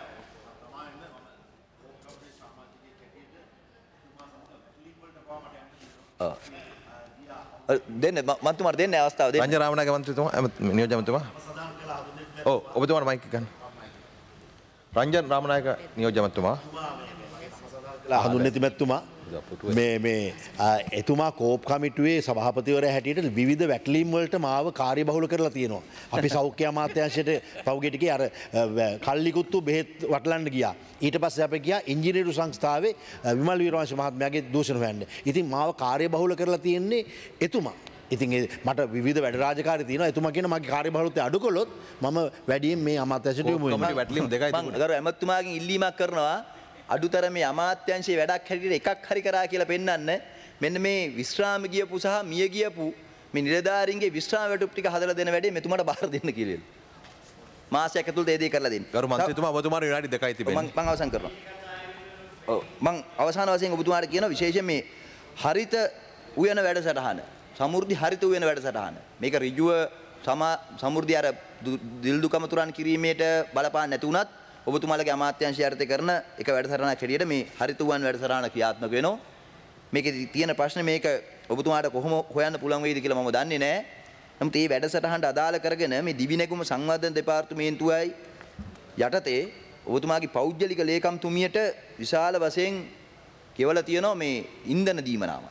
දෙන්න මන්තුමාට දෙන්න අවස්ථාව දෙන්න. රංජන රාමනායක මන්ත්‍රීතුමා නියෝජ්‍ය ඇමතුමා. ඔව් ඔබතුමාට මයික් එක ගන්න. රංජන් රාමනායක නියෝජ්‍ය ඇමතුමා. හඳුන් නැතිමැත්තුමා මේ මේ එතුමා කෝප් කමිටුවේ සභාපතිවරයා හැටියට විවිධ වැටලීම් වලට මාව කාර්යබහුල කරලා තියෙනවා. අපි සෞඛ්‍ය අමාත්‍යාංශයට පහුගිය ටිකේ අර කල්ලිකුත්තු බෙහෙත් වටලන්න ගියා. ඊට පස්සේ අපි ගියා ඉංජිනේරු සංස්ථාවේ විමල් වීරවංශ මහත්මයාගේ දූෂණ හොයන්න. ඉතින් මාව කාර්යබහුල කරලා තියෙන්නේ එතුමා. ඉතින් මට විවිධ වැඩ රාජකාරී තියෙනවා. එතුමා කියන මගේ කාර්යබහුලත්වය අඩු කළොත් මම වැඩියෙන් මේ අමාත්‍යාංශයට යොමු වෙනවා. වැටලීම් දෙකයි තිබුණා. ගරු ඇමතුමාගෙන් ඉල්ලීමක් කරනවා. අඩුතරමේ අමාත්‍යංශයේ වැඩක් හැටියට එකක් හරි කරා කියලා පෙන්වන්න මෙන්න මේ විශ්‍රාම ගියපු සහ මිය ගියපු මේ නිලධාරීන්ගේ විශ්‍රාම වැටුප් ටික හදලා දෙන වැඩේ මෙතුමාට බාර දෙන්න කියලා. මාසයක් ඇතුළත ඒ දේ කරලා දෙන්න. ගරු මන්ත්‍රීතුමා ඔබතුමාට විනාඩි දෙකයි තිබෙන්නේ. මම මම අවසන් කරනවා. ඔව් මම අවසාන වශයෙන් ඔබතුමාට කියන විශේෂයෙන් මේ හරිත උයන වැඩසටහන සමෘද්ධි හරිත උයන වැඩසටහන මේක ඍජුව සමෘද්ධි අර දිල්දුකම තුරන් කිරීමේට බලපාන්න නැති වුණත් ඔබතුමාලගේ අමාත්‍යාංශය යටතේ කරන එක වැඩසටහනක් හැටියට මේ හරිත උයන් වැඩසටහන ක්‍රියාත්මක වෙනවා. මේකේ තියෙන ප්‍රශ්නේ මේක ඔබතුමාට කොහොම හොයන්න පුළුවන් වෙයිද කියලා මම දන්නේ නැහැ. නමුත් මේ වැඩසටහනට අදාළ කරගෙන මේ දිවිනැගුම සංවර්ධන දෙපාර්තමේන්තුවයි යටතේ ඔබතුමාගේ පෞද්ගලික ලේකම්තුමියට විශාල වශයෙන් කෙවලා තියෙනවා මේ ඉන්ධන දීමනාව.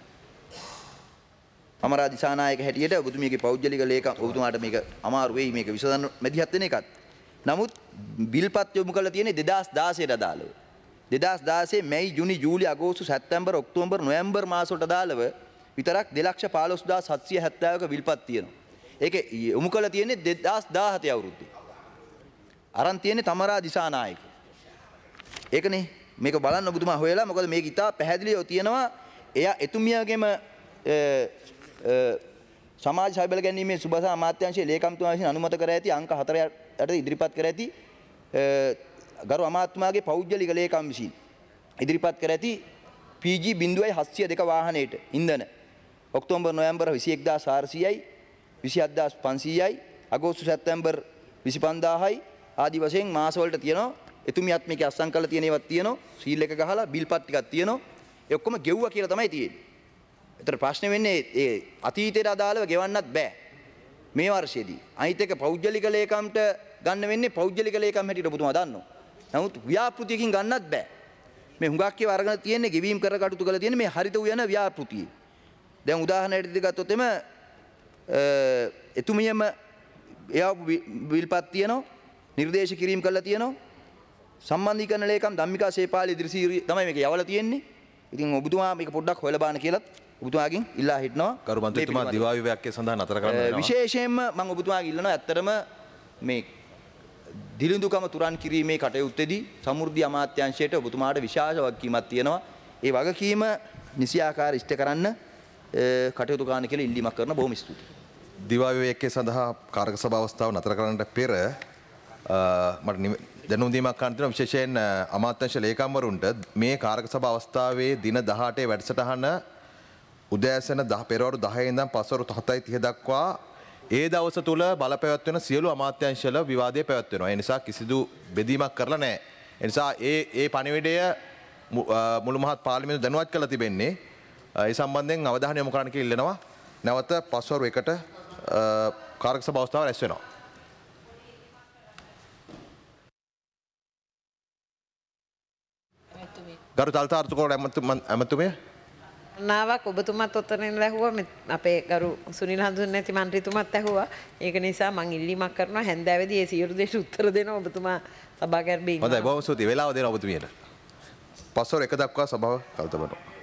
අමරා දිසානායක හැටියට ඔබතුමියගේ පෞද්ගලික ලේකම් ඔබතුමාට මේක අමාරු වෙයි මේක විසඳන්න මැදිහත් වෙන එකත්. නමුත් බිල්පත් යොමු කරලා තියෙන්නේ දෙදාස් දාසයට අදාළව. දෙදාස් දාසයේ මැයි ජුනි ජූලි අගෝස්තු සැප්තැම්බර් ඔක්තෝබර් නොවැම්බර් මාස වලට අදාළව විතරක් දෙලක්ෂ පහළොස් හදාස් හත්සිය හැත්තෑවක බිල්පත් තියෙනවා. ඒක යොමු කරලා තියෙන්නේ දෙදාස් දාහතේ අවුරුද්දේ. අරන් තියෙන්නේ තමරා දිසානායක. ඒකනේ මේක බලන්න ඔබතුමා හොයලා මොකද මේක ඉතා පැහැදිලිව තියෙනවා එයා එතුමියගේම සමාජ සබල ගැනීමේ සුබස අමාත්‍යාංශයේ ලේකම්තුමා විසින් අනුමත කර ඇති අංක හතර යට ඉදිරිපත් කර ඇති ගරු අමාත්‍යතුමාගේ පෞද්ගලික ලේකම් විසින් ඉදිරිපත් කර ඇති පී ජී හත්සිය දෙක වාහනයට ඉන්ධන ඔක්තෝබර් නොවැම්බර් විසි එක් හදාස් හාරසියයි විසි හත් හදාස් පන්සීයයි අගෝස්තු සැප්තැම්බර් විසි පන්දාහයි ආදි වශයෙන් මාස වලට තියෙනවා. එතුමියත් මේක අස්සම් කරලා තියෙන ඒවාත් තියෙනවා. සීල් එක ගහලා බිල්පත් ටිකක් තියෙනවා. ඒ ඔක්කොම ගෙව්වා කියලා තමයි තියෙන්නේ. ඒතර ප්‍රශ්නේ වෙන්නේ ඒ අතීතයට අදාළව ගෙවන්නත් බෑ. මේ වර්ෂයේදී අනිත් එක පෞද්ගලික ලේකම්ට ගන්න වෙන්නේ පෞද්ගලික ලේකම් හැටියට ඔබතුමා දන්නවා. නමුත් ව්‍යාපෘතියකින් ගන්නත් බෑ. මේ හුඟක් ඒවා අරගෙන තියෙන්නේ ගෙවීම් කර කටයුතු කරලා තියෙන්නේ මේ හරිත උයන ව්‍යාපෘතියේ. දැන් උදාහරණයක් ගත්තොත් එම එතුමියම එයා බිල්පත් තියෙනවා. නිර්දේශ කිරීම කළා තියෙනවා. සම්බන්ධීකරණ ලේකම් ධම්මිකා සේපාලි ඉදිරිසිරි තමයි මේක යවලා තියෙන්නේ. ඉතින් ඔබතුමා මේක පොඩ්ඩක් හොයලා බලන්න කියලාත් ඔබතුමාගෙන් ඉල්ලා හිටනවා. ගරු මන්ත්‍රීතුමා දිවා විවේකයේ සඳහා නතර කරන්න වෙනවා. විශේෂයෙන්ම මම ඔබතුමාගෙන් ඉල්ලනවා ඇත්තටම මේ දිලිඳුකම තුරන් කිරීමේ කටයුත්තේදී සමෘද්ධි අමාත්‍යාංශයට ඔබතුමාට විශාල වගකීමක් තියෙනවා. ඒ වගකීම නිසියාකාර ඉෂ්ට කරන්න කටයුතු කරන්න කියලා ඉල්ලීමක් කරන බොහොම ස්තුතියි. දිවා විවේකයේ සඳහා කාරක සභා අවස්ථාව නතර කරන්නට පෙර මට දැනුම් දීමක් කරන්න තියෙනවා විශේෂයෙන් අමාත්‍යාංශ ලේකම්වරුන්ට මේ කාරක සභා අවස්ථාවේ දින දහඅටේ වැඩසටහන උදෑසන පෙරවරු දහය ඉඳන් පස්වරු හතයි තිහ දක්වා ඒ දවස තුල බලපැවැත්වෙන සියලු අමාත්‍යාංශවල විවාදය පැවැත්වෙනවා. ඒ නිසා කිසිදු බෙදීමක් කරලා නැහැ. ඒ නිසා ඒ ඒ පණිවිඩය මුළු මහත් පාර්ලිමේන්තුව දැනුවත් කරලා තිබෙන්නේ. ඒ සම්බන්ධයෙන් අවධානය යොමු කරන්න කියලා ඉල්ලනවා. නැවත පස්වරු එකට කාරක සභා අවස්ථාව රැස් වෙනවා. ගරු තල්තාර්ථකෝට ඇමතුමිය නාවක් ඔබතුමත් ඔතනින් ලැහුවා අපේ ගරු සුනිල් හඳුන් නැති මන්ත්‍රීතුමත් ඇහුවා. ඒක නිසා මම ඉල්ලීමක් කරනවා හැන්දෑවේදී ඒ සියලු දේට උත්තර දෙනවා ඔබතුමා සභාගර්භයේ ඉන්නවා. හොඳයි බොහොම ස්තුතියි. වෙලාව දෙනවා ඔබතුමියට. පස්වර එක දක්වා සභාව කල්තබනවා.